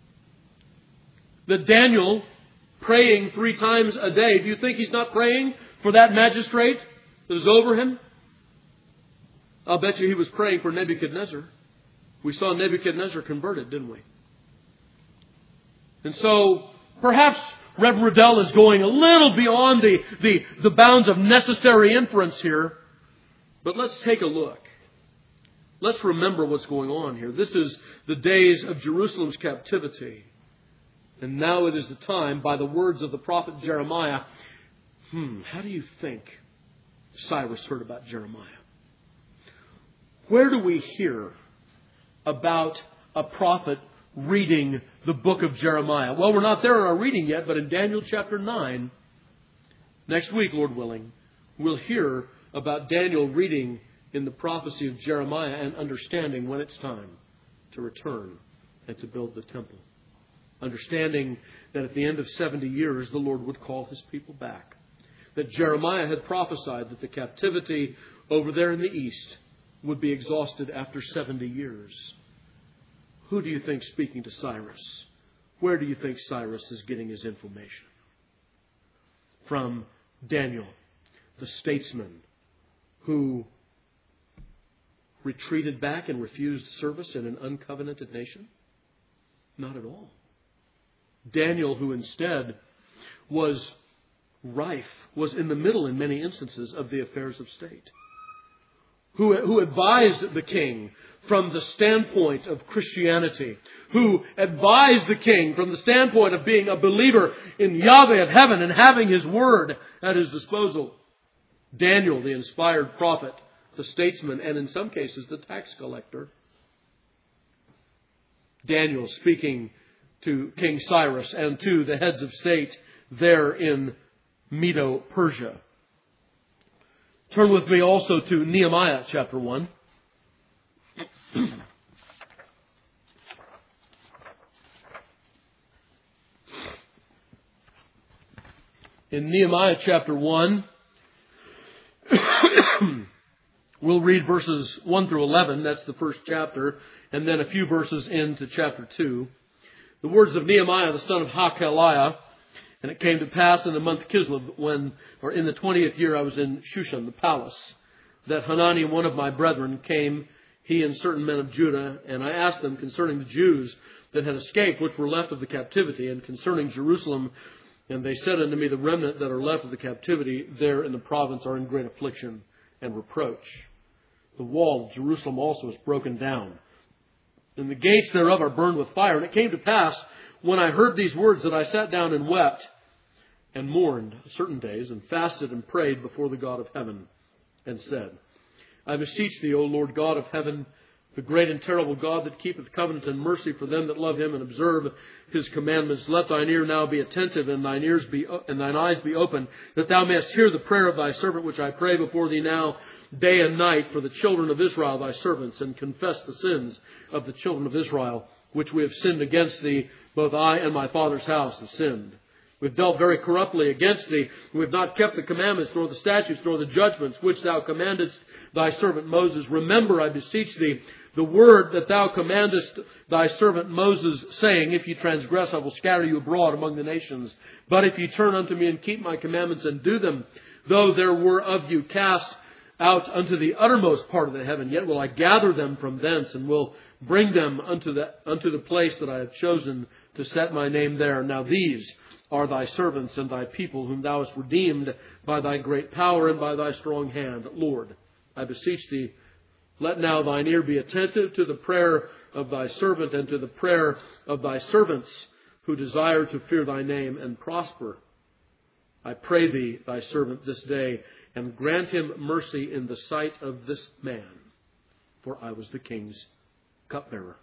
A: That Daniel, praying three times a day, do you think he's not praying for that magistrate that is over him? I'll bet you he was praying for Nebuchadnezzar. We saw Nebuchadnezzar converted, didn't we? And so, perhaps Reverend Riddell is going a little beyond the, the, the bounds of necessary inference here. But let's take a look. Let's remember what's going on here. This is the days of Jerusalem's captivity. And now it is the time, by the words of the prophet Jeremiah. Hmm, how do you think Cyrus heard about Jeremiah? Where do we hear about a prophet reading the book of Jeremiah? Well, we're not there in our reading yet, but in Daniel chapter nine, next week, Lord willing, we'll hear about Daniel reading in the prophecy of Jeremiah and understanding when it's time to return and to build the temple. Understanding that at the end of seventy years, the Lord would call his people back. that Jeremiah had prophesied that the captivity over there in the east would be exhausted after seventy years. Who do you think speaking to Cyrus? Where do you think Cyrus is getting his information? From Daniel, the statesman who retreated back and refused service in an uncovenanted nation? Not at all. Daniel, who instead was rife, was in the middle in many instances of the affairs of state, who, who advised the king from the standpoint of Christianity, who advised the king from the standpoint of being a believer in Yahweh of heaven and having His word at his disposal. Daniel, the inspired prophet, the statesman, and in some cases the tax collector. Daniel speaking to King Cyrus and to the heads of state there in Medo-Persia. Turn with me also to Nehemiah chapter one. In Nehemiah chapter one, we'll read verses one through eleven. That's the first chapter. And then a few verses into chapter two. The words of Nehemiah, the son of Hakaliah. And it came to pass in the month Kislev, when, or in the twentieth year, I was in Shushan, the palace, that Hanani, one of my brethren, came, he and certain men of Judah, and I asked them concerning the Jews that had escaped, which were left of the captivity, and concerning Jerusalem. And they said unto me, the remnant that are left of the captivity there in the province are in great affliction and reproach. The wall of Jerusalem also is broken down, and the gates thereof are burned with fire. And it came to pass, when I heard these words, that I sat down and wept and mourned certain days, and fasted and prayed before the God of heaven, and said, I beseech thee, O Lord God of heaven, the great and terrible God that keepeth covenant and mercy for them that love Him and observe His commandments, let thine ear now be attentive, and thine ears be and thine eyes be open, that thou mayest hear the prayer of thy servant, which I pray before thee now, day and night, for the children of Israel, thy servants, and confess the sins of the children of Israel, which we have sinned against thee. Both I and my father's house have sinned. We've dealt very corruptly against thee. We have not kept the commandments, nor the statutes, nor the judgments, which thou commandest thy servant Moses. Remember, I beseech thee, the word that thou commandest thy servant Moses, saying, if ye transgress, I will scatter you abroad among the nations. But if ye turn unto me and keep my commandments and do them, though there were of you cast out unto the uttermost part of the heaven, yet will I gather them from thence, and will bring them unto the, unto the place that I have chosen to set my name there. Now these are thy servants and thy people, whom thou hast redeemed by thy great power and by thy strong hand. Lord, I beseech thee, let now thine ear be attentive to the prayer of thy servant, and to the prayer of thy servants who desire to fear thy name and prosper. I pray thee, thy servant, this day, and grant him mercy in the sight of this man, for I was the king's cupbearer.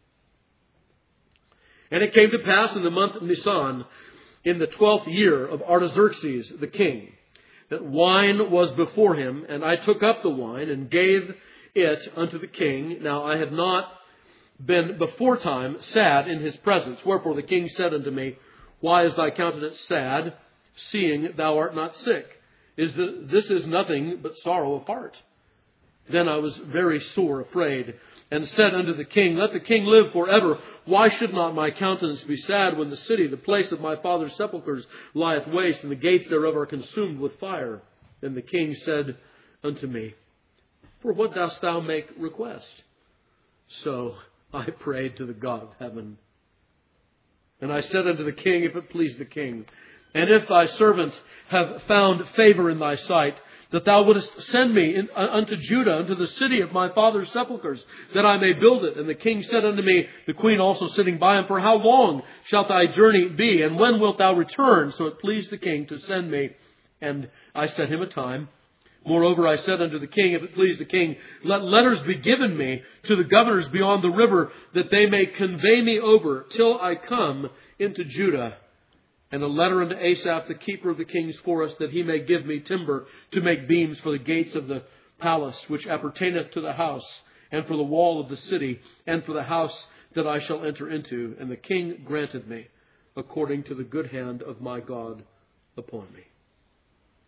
A: And it came to pass in the month of Nisan, in the twelfth year of Artaxerxes the king, that wine was before him, and I took up the wine and gave it unto the king. Now I had not been beforetime sad in his presence. Wherefore the king said unto me, why is thy countenance sad, seeing thou art not sick? Is the, this is nothing but sorrow of heart. Then I was very sore afraid, and said unto the king, let the king live forever. Why should not my countenance be sad, when the city, the place of my father's sepulchres, lieth waste, and the gates thereof are consumed with fire? Then the king said unto me, for what dost thou make request? So I prayed to the God of heaven. And I said unto the king, if it please the king, and if thy servant have found favor in thy sight, that thou wouldest send me in, uh, unto Judah, unto the city of my father's sepulchres, that I may build it. And the king said unto me, the queen also sitting by him, for how long shalt thy journey be, and when wilt thou return? So it pleased the king to send me, and I set him a time. Moreover, I said unto the king, if it please the king, let letters be given me to the governors beyond the river, that they may convey me over till I come into Judah. And a letter unto Asaph, the keeper of the king's forest, that he may give me timber to make beams for the gates of the palace, which appertaineth to the house, and for the wall of the city, and for the house that I shall enter into. And the king granted me, according to the good hand of my God upon me.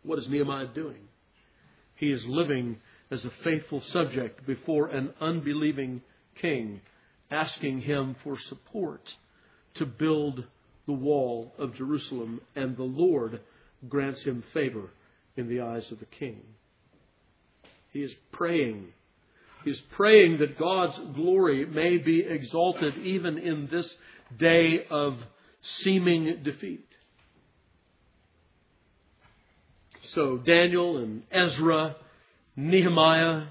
A: What is Nehemiah doing? He is living as a faithful subject before an unbelieving king, asking him for support to build the wall of Jerusalem, and the Lord grants him favor in the eyes of the king. He is praying. He is praying that God's glory may be exalted even in this day of seeming defeat. So Daniel and Ezra, Nehemiah.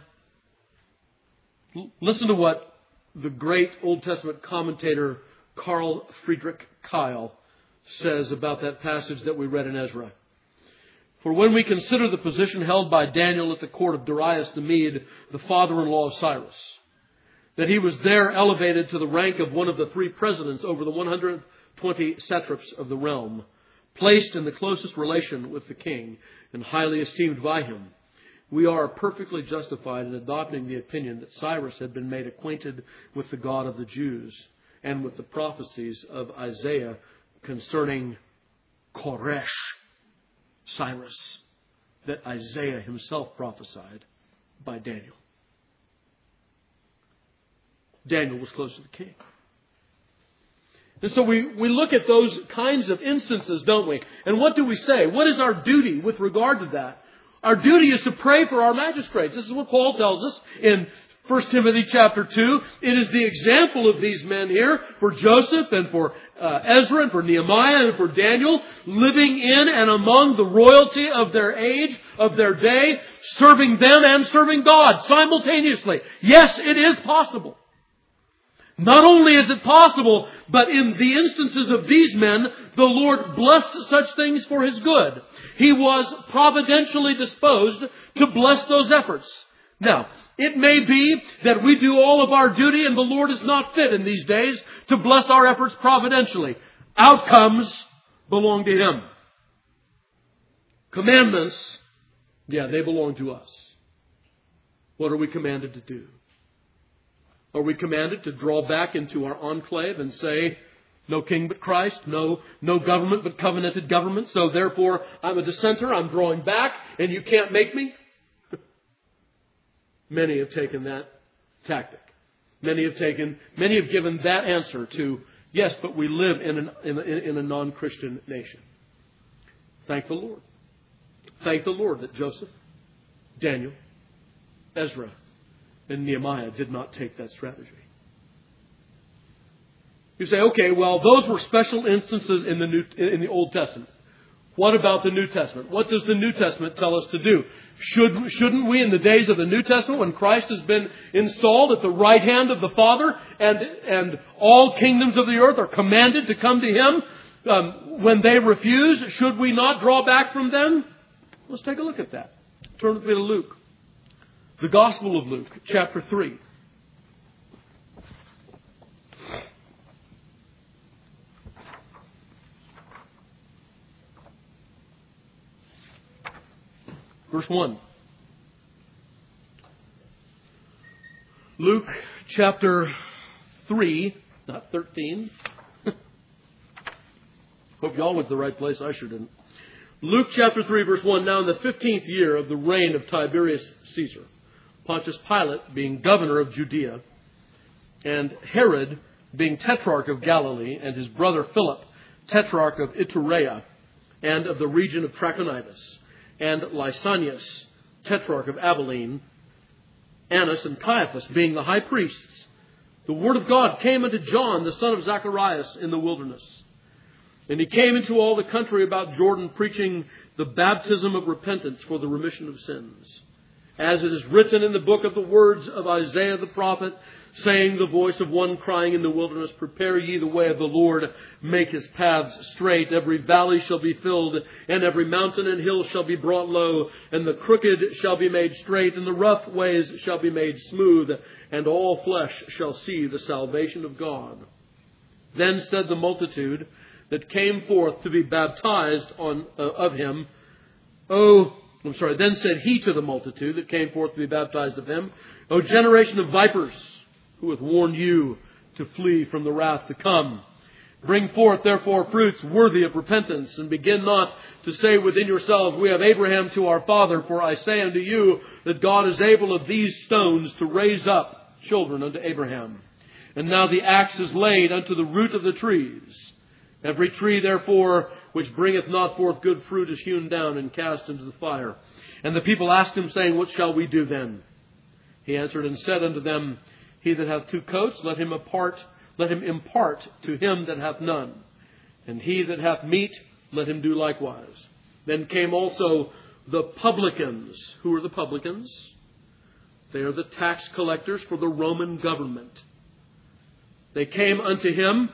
A: Listen to what the great Old Testament commentator Carl Friedrich Keil says about that passage that we read in Ezra. For when we consider the position held by Daniel at the court of Darius the Mede, the father-in-law of Cyrus, that he was there elevated to the rank of one of the three presidents over the one hundred twenty satraps of the realm, placed in the closest relation with the king and highly esteemed by him, we are perfectly justified in adopting the opinion that Cyrus had been made acquainted with the God of the Jews and with the prophecies of Isaiah concerning Koresh, Cyrus, that Isaiah himself prophesied by Daniel. Daniel was close to the king. And so we, we look at those kinds of instances, don't we? And what do we say? What is our duty with regard to that? Our duty is to pray for our magistrates. This is what Paul tells us in First Timothy chapter two. It is the example of these men here for Joseph and for uh, Ezra and for Nehemiah and for Daniel, living in and among the royalty of their age, of their day, serving them and serving God simultaneously. Yes, it is possible. Not only is it possible, but in the instances of these men, the Lord blessed such things for His good. He was providentially disposed to bless those efforts. Now, it may be that we do all of our duty and the Lord is not fit in these days to bless our efforts providentially. Outcomes belong to Him. Commandments, yeah, they belong to us. What are we commanded to do? Are we commanded to draw back into our enclave and say, no king but Christ, no, no government but covenanted government, so therefore I'm a dissenter, I'm drawing back, and you can't make me? Many have taken that tactic. Many have taken, many have given that answer to, yes, but we live in, an, in, a, in a non-Christian nation. Thank the Lord. Thank the Lord that Joseph, Daniel, Ezra, and Nehemiah did not take that strategy. You say, okay, well, those were special instances in the New, in the Old Testament. What about the New Testament? What does the New Testament tell us to do? Should, shouldn't we, in the days of the New Testament, when Christ has been installed at the right hand of the Father, and, and all kingdoms of the earth are commanded to come to Him, um, when they refuse, should we not draw back from them? Let's take a look at that. Turn with me to Luke. The Gospel of Luke, chapter three. Verse one. Luke chapter three, not thirteen. Hope y'all went to the right place. I sure didn't. Luke chapter three, verse one. Now in the fifteenth year of the reign of Tiberius Caesar, Pontius Pilate being governor of Judea, and Herod being tetrarch of Galilee, and his brother Philip, tetrarch of Iturea, and of the region of Trachonitis, and Lysanias, tetrarch of Abilene, Annas and Caiaphas being the high priests, the word of God came unto John, the son of Zacharias, in the wilderness. And he came into all the country about Jordan, preaching the baptism of repentance for the remission of sins. As it is written in the book of the words of Isaiah the prophet, saying, the voice of one crying in the wilderness, prepare ye the way of the Lord, make His paths straight. Every valley shall be filled, and every mountain and hill shall be brought low, and the crooked shall be made straight, and the rough ways shall be made smooth, and all flesh shall see the salvation of God. Then said the multitude that came forth to be baptized on uh, of him, O I'm sorry, then said he to the multitude that came forth to be baptized of him, O generation of vipers, who hath warned you to flee from the wrath to come? Bring forth therefore fruits worthy of repentance, and begin not to say within yourselves, we have Abraham to our father, for I say unto you that God is able of these stones to raise up children unto Abraham. And now the axe is laid unto the root of the trees. Every tree therefore which bringeth not forth good fruit is hewn down and cast into the fire. And the people asked him, saying, What shall we do then? He answered and said unto them, He that hath two coats, let him apart Let him impart to him that hath none. And he that hath meat, let him do likewise. Then came also the publicans. Who are the publicans? They are the tax collectors for the Roman government. They came unto him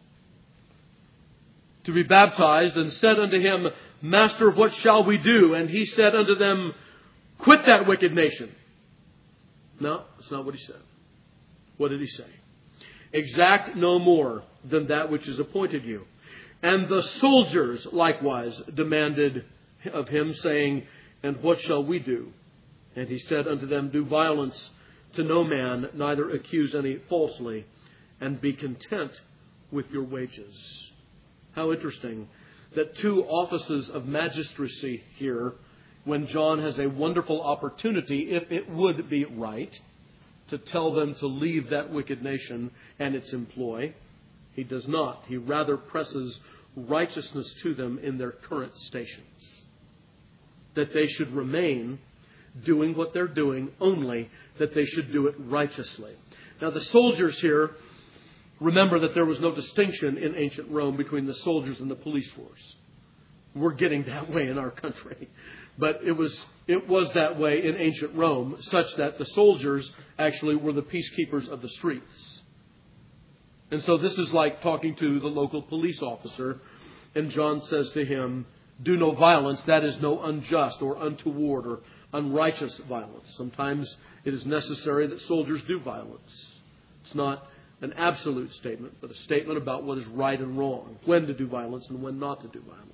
A: to be baptized, and said unto him, Master, what shall we do? And he said unto them, Quit that wicked nation. No, that's not what he said. What did he say? Exact no more than that which is appointed you. And the soldiers likewise demanded of him, saying, And what shall we do? And he said unto them, Do violence to no man, neither accuse any falsely, and be content with your wages. How interesting that two offices of magistracy here, when John has a wonderful opportunity, if it would be right, to tell them to leave that wicked nation and its employ. He does not. He rather presses righteousness to them in their current stations. That they should remain doing what they're doing, only that they should do it righteously. Now the soldiers here, remember that there was no distinction in ancient Rome between the soldiers and the police force. We're getting that way in our country. But it was it was that way in ancient Rome, such that the soldiers actually were the peacekeepers of the streets. And so this is like talking to the local police officer, and John says to him, Do no violence, that is no unjust or untoward or unrighteous violence. Sometimes it is necessary that soldiers do violence. It's not an absolute statement, but a statement about what is right and wrong, when to do violence and when not to do violence.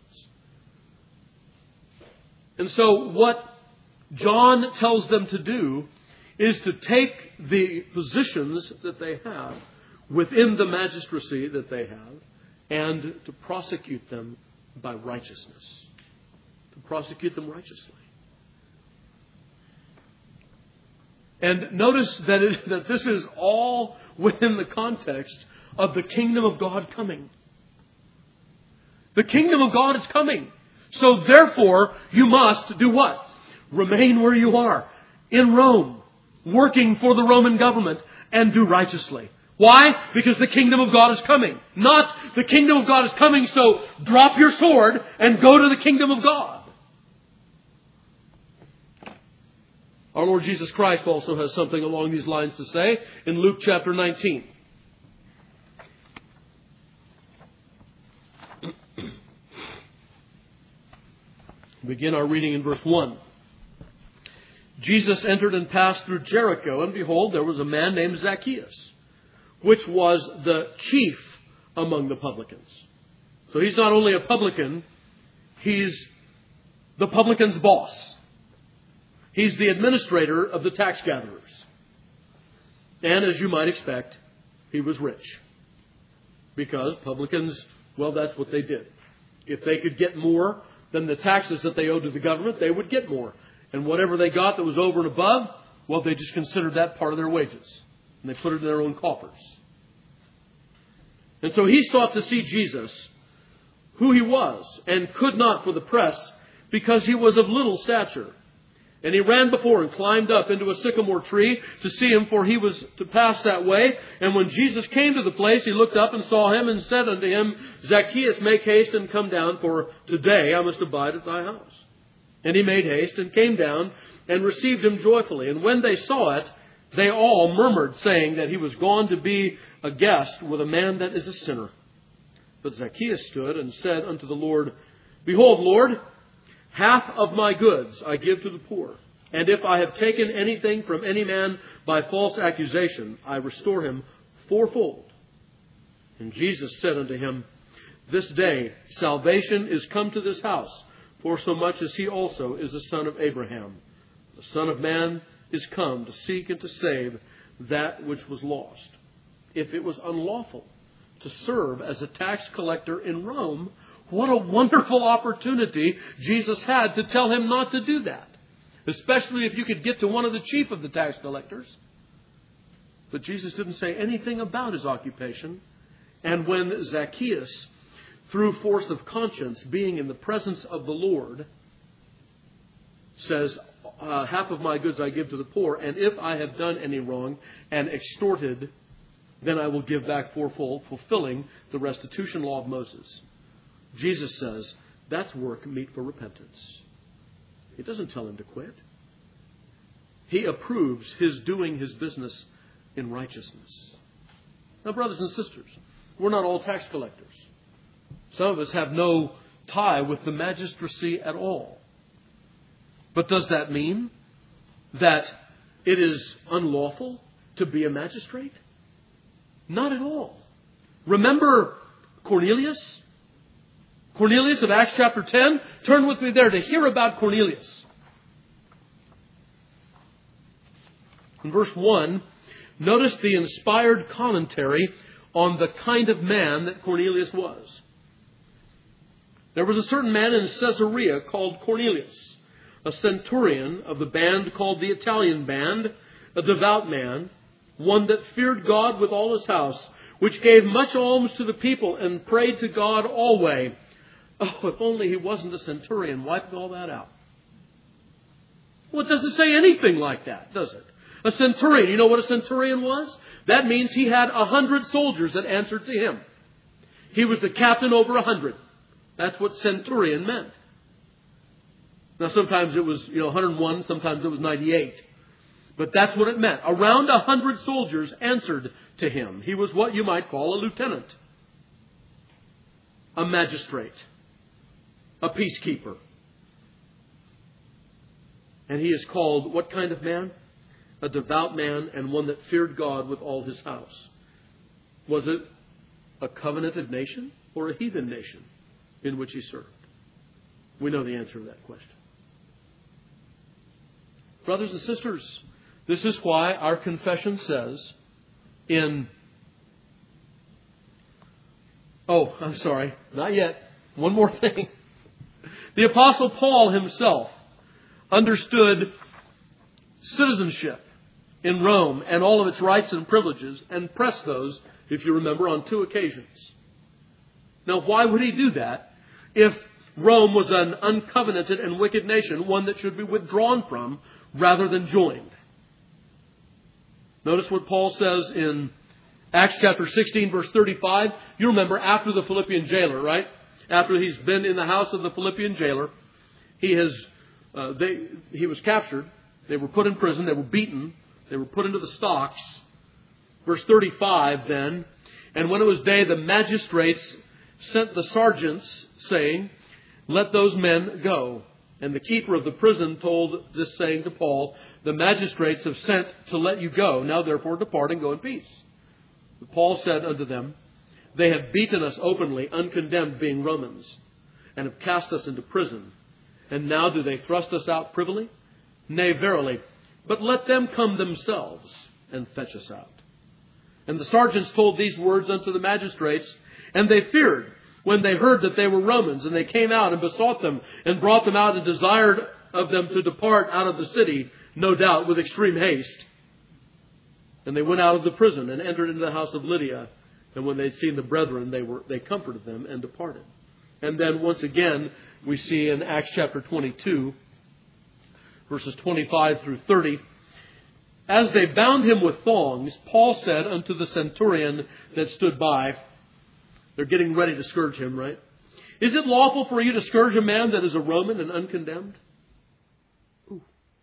A: And so what John tells them to do is to take the positions that they have within the magistracy that they have and to prosecute them by righteousness. To prosecute them righteously. And notice that, it, that this is all within the context of the kingdom of God coming. The kingdom of God is coming. So therefore, you must do what? Remain where you are, in Rome, working for the Roman government, and do righteously. Why? Because the kingdom of God is coming. Not the kingdom of God is coming, so drop your sword and go to the kingdom of God. Our Lord Jesus Christ also has something along these lines to say in Luke chapter nineteen. Begin our reading in verse one. Jesus entered and passed through Jericho, and behold, there was a man named Zacchaeus, which was the chief among the publicans. So he's not only a publican, he's the publican's boss. He's the administrator of the tax gatherers. And as you might expect, he was rich. Because publicans, well, that's what they did. If they could get more than the taxes that they owed to the government, they would get more. And whatever they got that was over and above, well, they just considered that part of their wages. And they put it in their own coffers. And so he sought to see Jesus, who he was, and could not for the press, because he was of little stature. And he ran before and climbed up into a sycamore tree to see him, for he was to pass that way. And when Jesus came to the place, he looked up and saw him and said unto him, Zacchaeus, make haste and come down, for today I must abide at thy house. And he made haste and came down and received him joyfully. And when they saw it, they all murmured, saying that he was gone to be a guest with a man that is a sinner. But Zacchaeus stood and said unto the Lord, Behold, Lord, half of my goods I give to the poor. And if I have taken anything from any man by false accusation, I restore him fourfold. And Jesus said unto him, This day salvation is come to this house, for so much as he also is a son of Abraham. The Son of Man is come to seek and to save that which was lost. If it was unlawful to serve as a tax collector in Rome, what a wonderful opportunity Jesus had to tell him not to do that. Especially if you could get to one of the chief of the tax collectors. But Jesus didn't say anything about his occupation. And when Zacchaeus, through force of conscience, being in the presence of the Lord, says, uh, half of my goods I give to the poor, and if I have done any wrong and extorted, then I will give back fourfold, fulfilling the restitution law of Moses. Jesus says, that's work meet for repentance. He doesn't tell him to quit. He approves his doing his business in righteousness. Now, brothers and sisters, we're not all tax collectors. Some of us have no tie with the magistracy at all. But does that mean that it is unlawful to be a magistrate? Not at all. Remember Cornelius? Cornelius of Acts chapter ten? Turn with me there to hear about Cornelius. In verse one, notice the inspired commentary on the kind of man that Cornelius was. There was a certain man in Caesarea called Cornelius, a centurion of the band called the Italian band, a devout man, one that feared God with all his house, which gave much alms to the people and prayed to God always. Oh, if only he wasn't a centurion wiping all that out. Well, it doesn't say anything like that, does it? A centurion, you know what a centurion was? That means he had a hundred soldiers that answered to him. He was the captain over a hundred. That's what centurion meant. Now, sometimes it was, you know, one hundred one, sometimes it was ninety-eight. But that's what it meant. Around a hundred soldiers answered to him. He was what you might call a lieutenant, a magistrate, a peacekeeper. And he is called what kind of man? A devout man and one that feared God with all his house. Was it a covenanted nation or a heathen nation in which he served? We know the answer to that question. Brothers and sisters, this is why our confession says in... Oh, I'm sorry. Not yet. One more thing. The Apostle Paul himself understood citizenship in Rome and all of its rights and privileges and pressed those, if you remember, on two occasions. Now, why would he do that if Rome was an uncovenanted and wicked nation, one that should be withdrawn from rather than joined? Notice what Paul says in Acts chapter sixteen, verse thirty-five. You remember after the Philippian jailer, right? After he's been in the house of the Philippian jailer, he has uh, they he was captured. They were put in prison. They were beaten. They were put into the stocks. Verse thirty-five then, and when it was day, the magistrates sent the sergeants, saying, let those men go. And the keeper of the prison told this saying to Paul, the magistrates have sent to let you go. Now therefore depart and go in peace. But Paul said unto them, they have beaten us openly, uncondemned, being Romans, and have cast us into prison. And now do they thrust us out privily? Nay, verily, but let them come themselves and fetch us out. And the sergeants told these words unto the magistrates, and they feared when they heard that they were Romans. And they came out and besought them and brought them out and desired of them to depart out of the city, no doubt with extreme haste. And they went out of the prison and entered into the house of Lydia. And when they'd seen the brethren, they were they comforted them and departed. And then once again, we see in Acts chapter twenty-two, verses twenty-five through thirty, as they bound him with thongs, Paul said unto the centurion that stood by, they're getting ready to scourge him, right? Is it lawful for you to scourge a man that is a Roman and uncondemned? Ooh.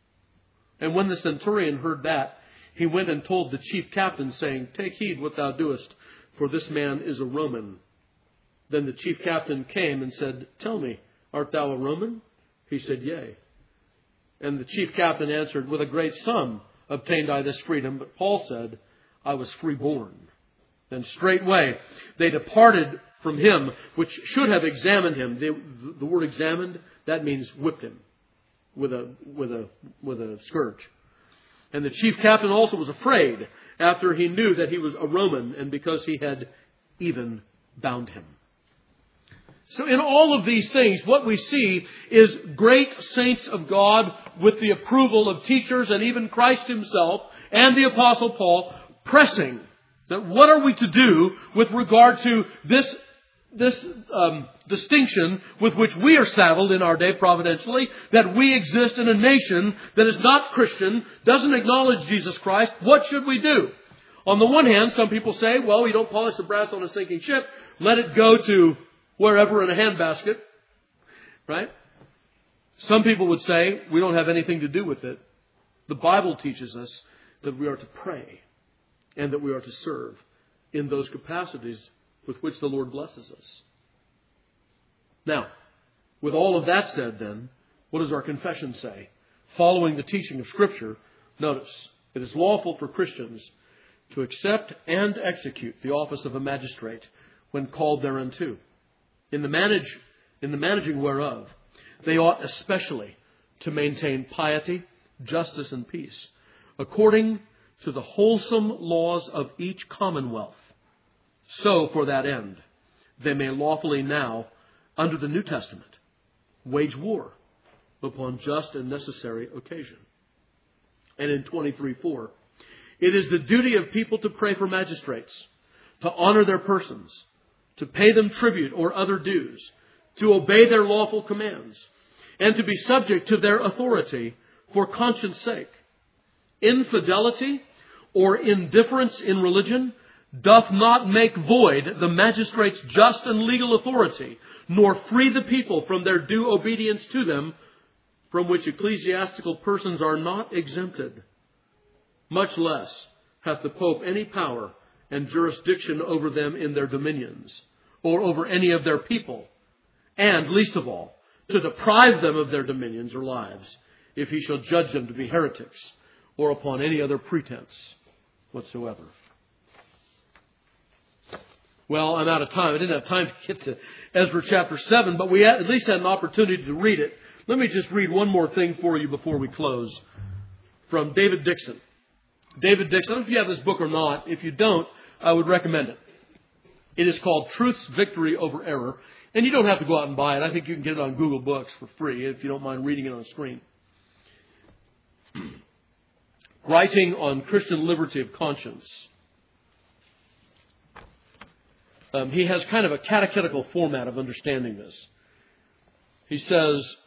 A: And when the centurion heard that, he went and told the chief captain, saying, take heed what thou doest, for this man is a Roman. Then the chief captain came and said, tell me, art thou a Roman? He said, yea. And the chief captain answered, with a great sum obtained I this freedom. But Paul said, I was freeborn. Then straightway they departed from him, which should have examined him. They, the word examined, that means whipped him with a, with a, with a scourge. And the chief captain also was afraid after he knew that he was a Roman, and because he had even bound him. So in all of these things, what we see is great saints of God with the approval of teachers and even Christ himself and the Apostle Paul pressing that what are we to do with regard to this, this um, distinction with which we are saddled in our day providentially, that we exist in a nation that is not Christian, doesn't acknowledge Jesus Christ. What should we do? On the one hand, some people say, well, you don't polish the brass on a sinking ship. Let it go to wherever in a handbasket. Right? Some people would say, we don't have anything to do with it. The Bible teaches us that we are to pray and that we are to serve in those capacities with which the Lord blesses us. Now, with all of that said then, what does our confession say? Following the teaching of Scripture, notice, it is lawful for Christians to accept and execute the office of a magistrate when called thereunto. In the manage, in the managing whereof, they ought especially to maintain piety, justice, and peace, according to the wholesome laws of each commonwealth. So, for that end, they may lawfully now, under the New Testament, wage war upon just and necessary occasion. And in twenty-three four, it is the duty of people to pray for magistrates, to honor their persons, to pay them tribute or other dues, to obey their lawful commands, and to be subject to their authority for conscience sake. Infidelity or indifference in religion doth not make void the magistrate's just and legal authority, nor free the people from their due obedience to them, from which ecclesiastical persons are not exempted. Much less hath the Pope any power and jurisdiction over them in their dominions, or over any of their people, and, least of all, to deprive them of their dominions or lives, if he shall judge them to be heretics, or upon any other pretense whatsoever. Well, I'm out of time. I didn't have time to get to Ezra chapter seven, but we at least had an opportunity to read it. Let me just read one more thing for you before we close. From David Dixon. David Dixon, I don't know if you have this book or not. If you don't, I would recommend it. It is called Truth's Victory Over Error. And you don't have to go out and buy it. I think you can get it on Google Books for free if you don't mind reading it on the screen. Writing on Christian liberty of conscience. Um, he has kind of a catechetical format of understanding this. He says,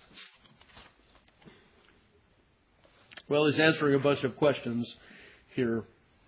A: well, he's answering a bunch of questions here.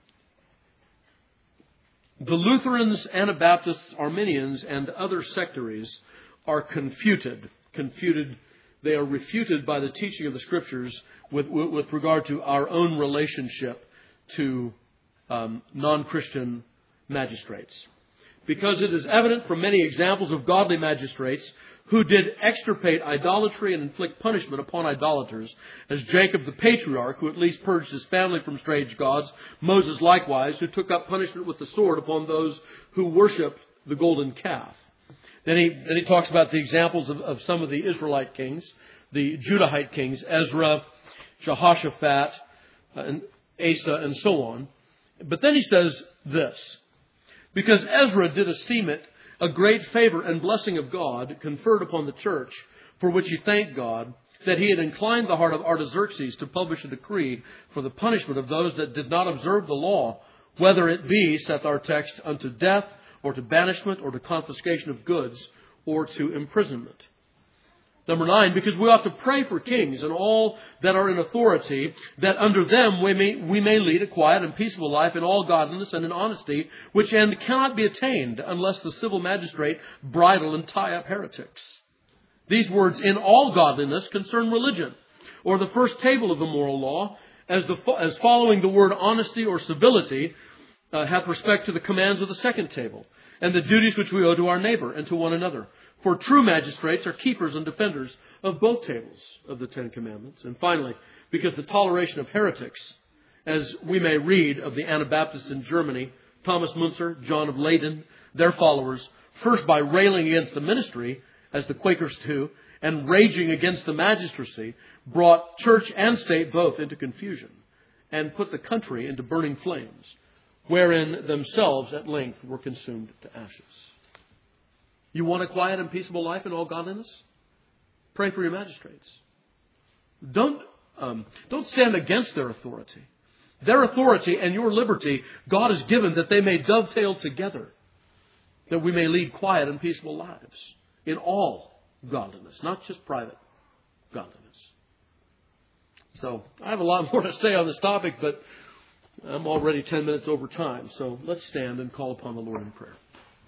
A: The Lutherans, Anabaptists, Arminians, and other sectaries are confuted. Confuted. They are refuted by the teaching of the Scriptures with, with, with regard to our own relationship to um, non-Christian magistrates. Because it is evident from many examples of godly magistrates who did extirpate idolatry and inflict punishment upon idolaters, as Jacob the patriarch, who at least purged his family from strange gods, Moses likewise, who took up punishment with the sword upon those who worship the golden calf. Then he, then he talks about the examples of, of some of the Israelite kings, the Judahite kings, Ezra, Jehoshaphat, uh, and Asa, and so on. But then he says this, because Ezra did esteem it a great favor and blessing of God conferred upon the church, for which he thanked God, that he had inclined the heart of Artaxerxes to publish a decree for the punishment of those that did not observe the law, whether it be, saith our text, unto death, or to banishment, or to confiscation of goods, or to imprisonment. Number nine, because we ought to pray for kings and all that are in authority, that under them we may, we may lead a quiet and peaceable life in all godliness and in honesty, which end cannot be attained unless the civil magistrate bridle and tie up heretics. These words, in all godliness, concern religion, or the first table of the moral law, as, the, as following the word honesty or civility uh, hath respect to the commands of the second table, and the duties which we owe to our neighbor and to one another. For true magistrates are keepers and defenders of both tables of the Ten Commandments. And finally, because the toleration of heretics, as we may read of the Anabaptists in Germany, Thomas Müntzer, John of Leyden, their followers, first by railing against the ministry, as the Quakers do, and raging against the magistracy, brought church and state both into confusion, and put the country into burning flames. wherein themselves at length were consumed to ashes. You want a quiet and peaceable life in all godliness? Pray for your magistrates. Don't, um, don't stand against their authority. Their authority and your liberty God has given that they may dovetail together, that we may lead quiet and peaceable lives in all godliness, not just private godliness. So I have a lot more to say on this topic, but I'm already ten minutes over time. So let's stand and call upon the Lord in prayer.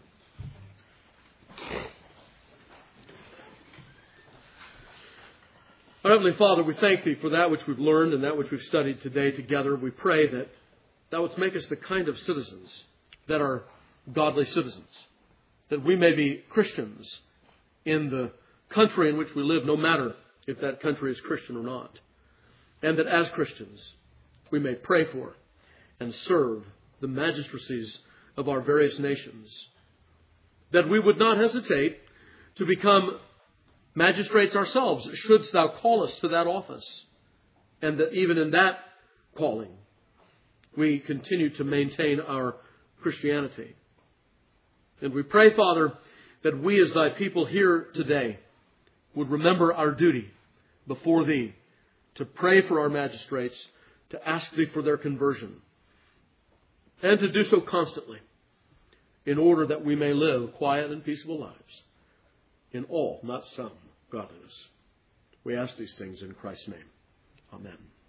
A: Our Heavenly Father, we thank Thee for that which we've learned and that which we've studied today together. We pray that Thou wouldst make us the kind of citizens that are godly citizens, that we may be Christians in the country in which we live, no matter if that country is Christian or not. And that as Christians, we may pray for and serve the magistracies of our various nations. That we would not hesitate to become magistrates ourselves, shouldst Thou call us to that office. And that even in that calling, we continue to maintain our Christianity. And we pray, Father, that we as Thy people here today would remember our duty before Thee to pray for our magistrates, to ask Thee for their conversion, and to do so constantly in order that we may live quiet and peaceable lives in all, not some, godliness. We ask these things in Christ's name. Amen.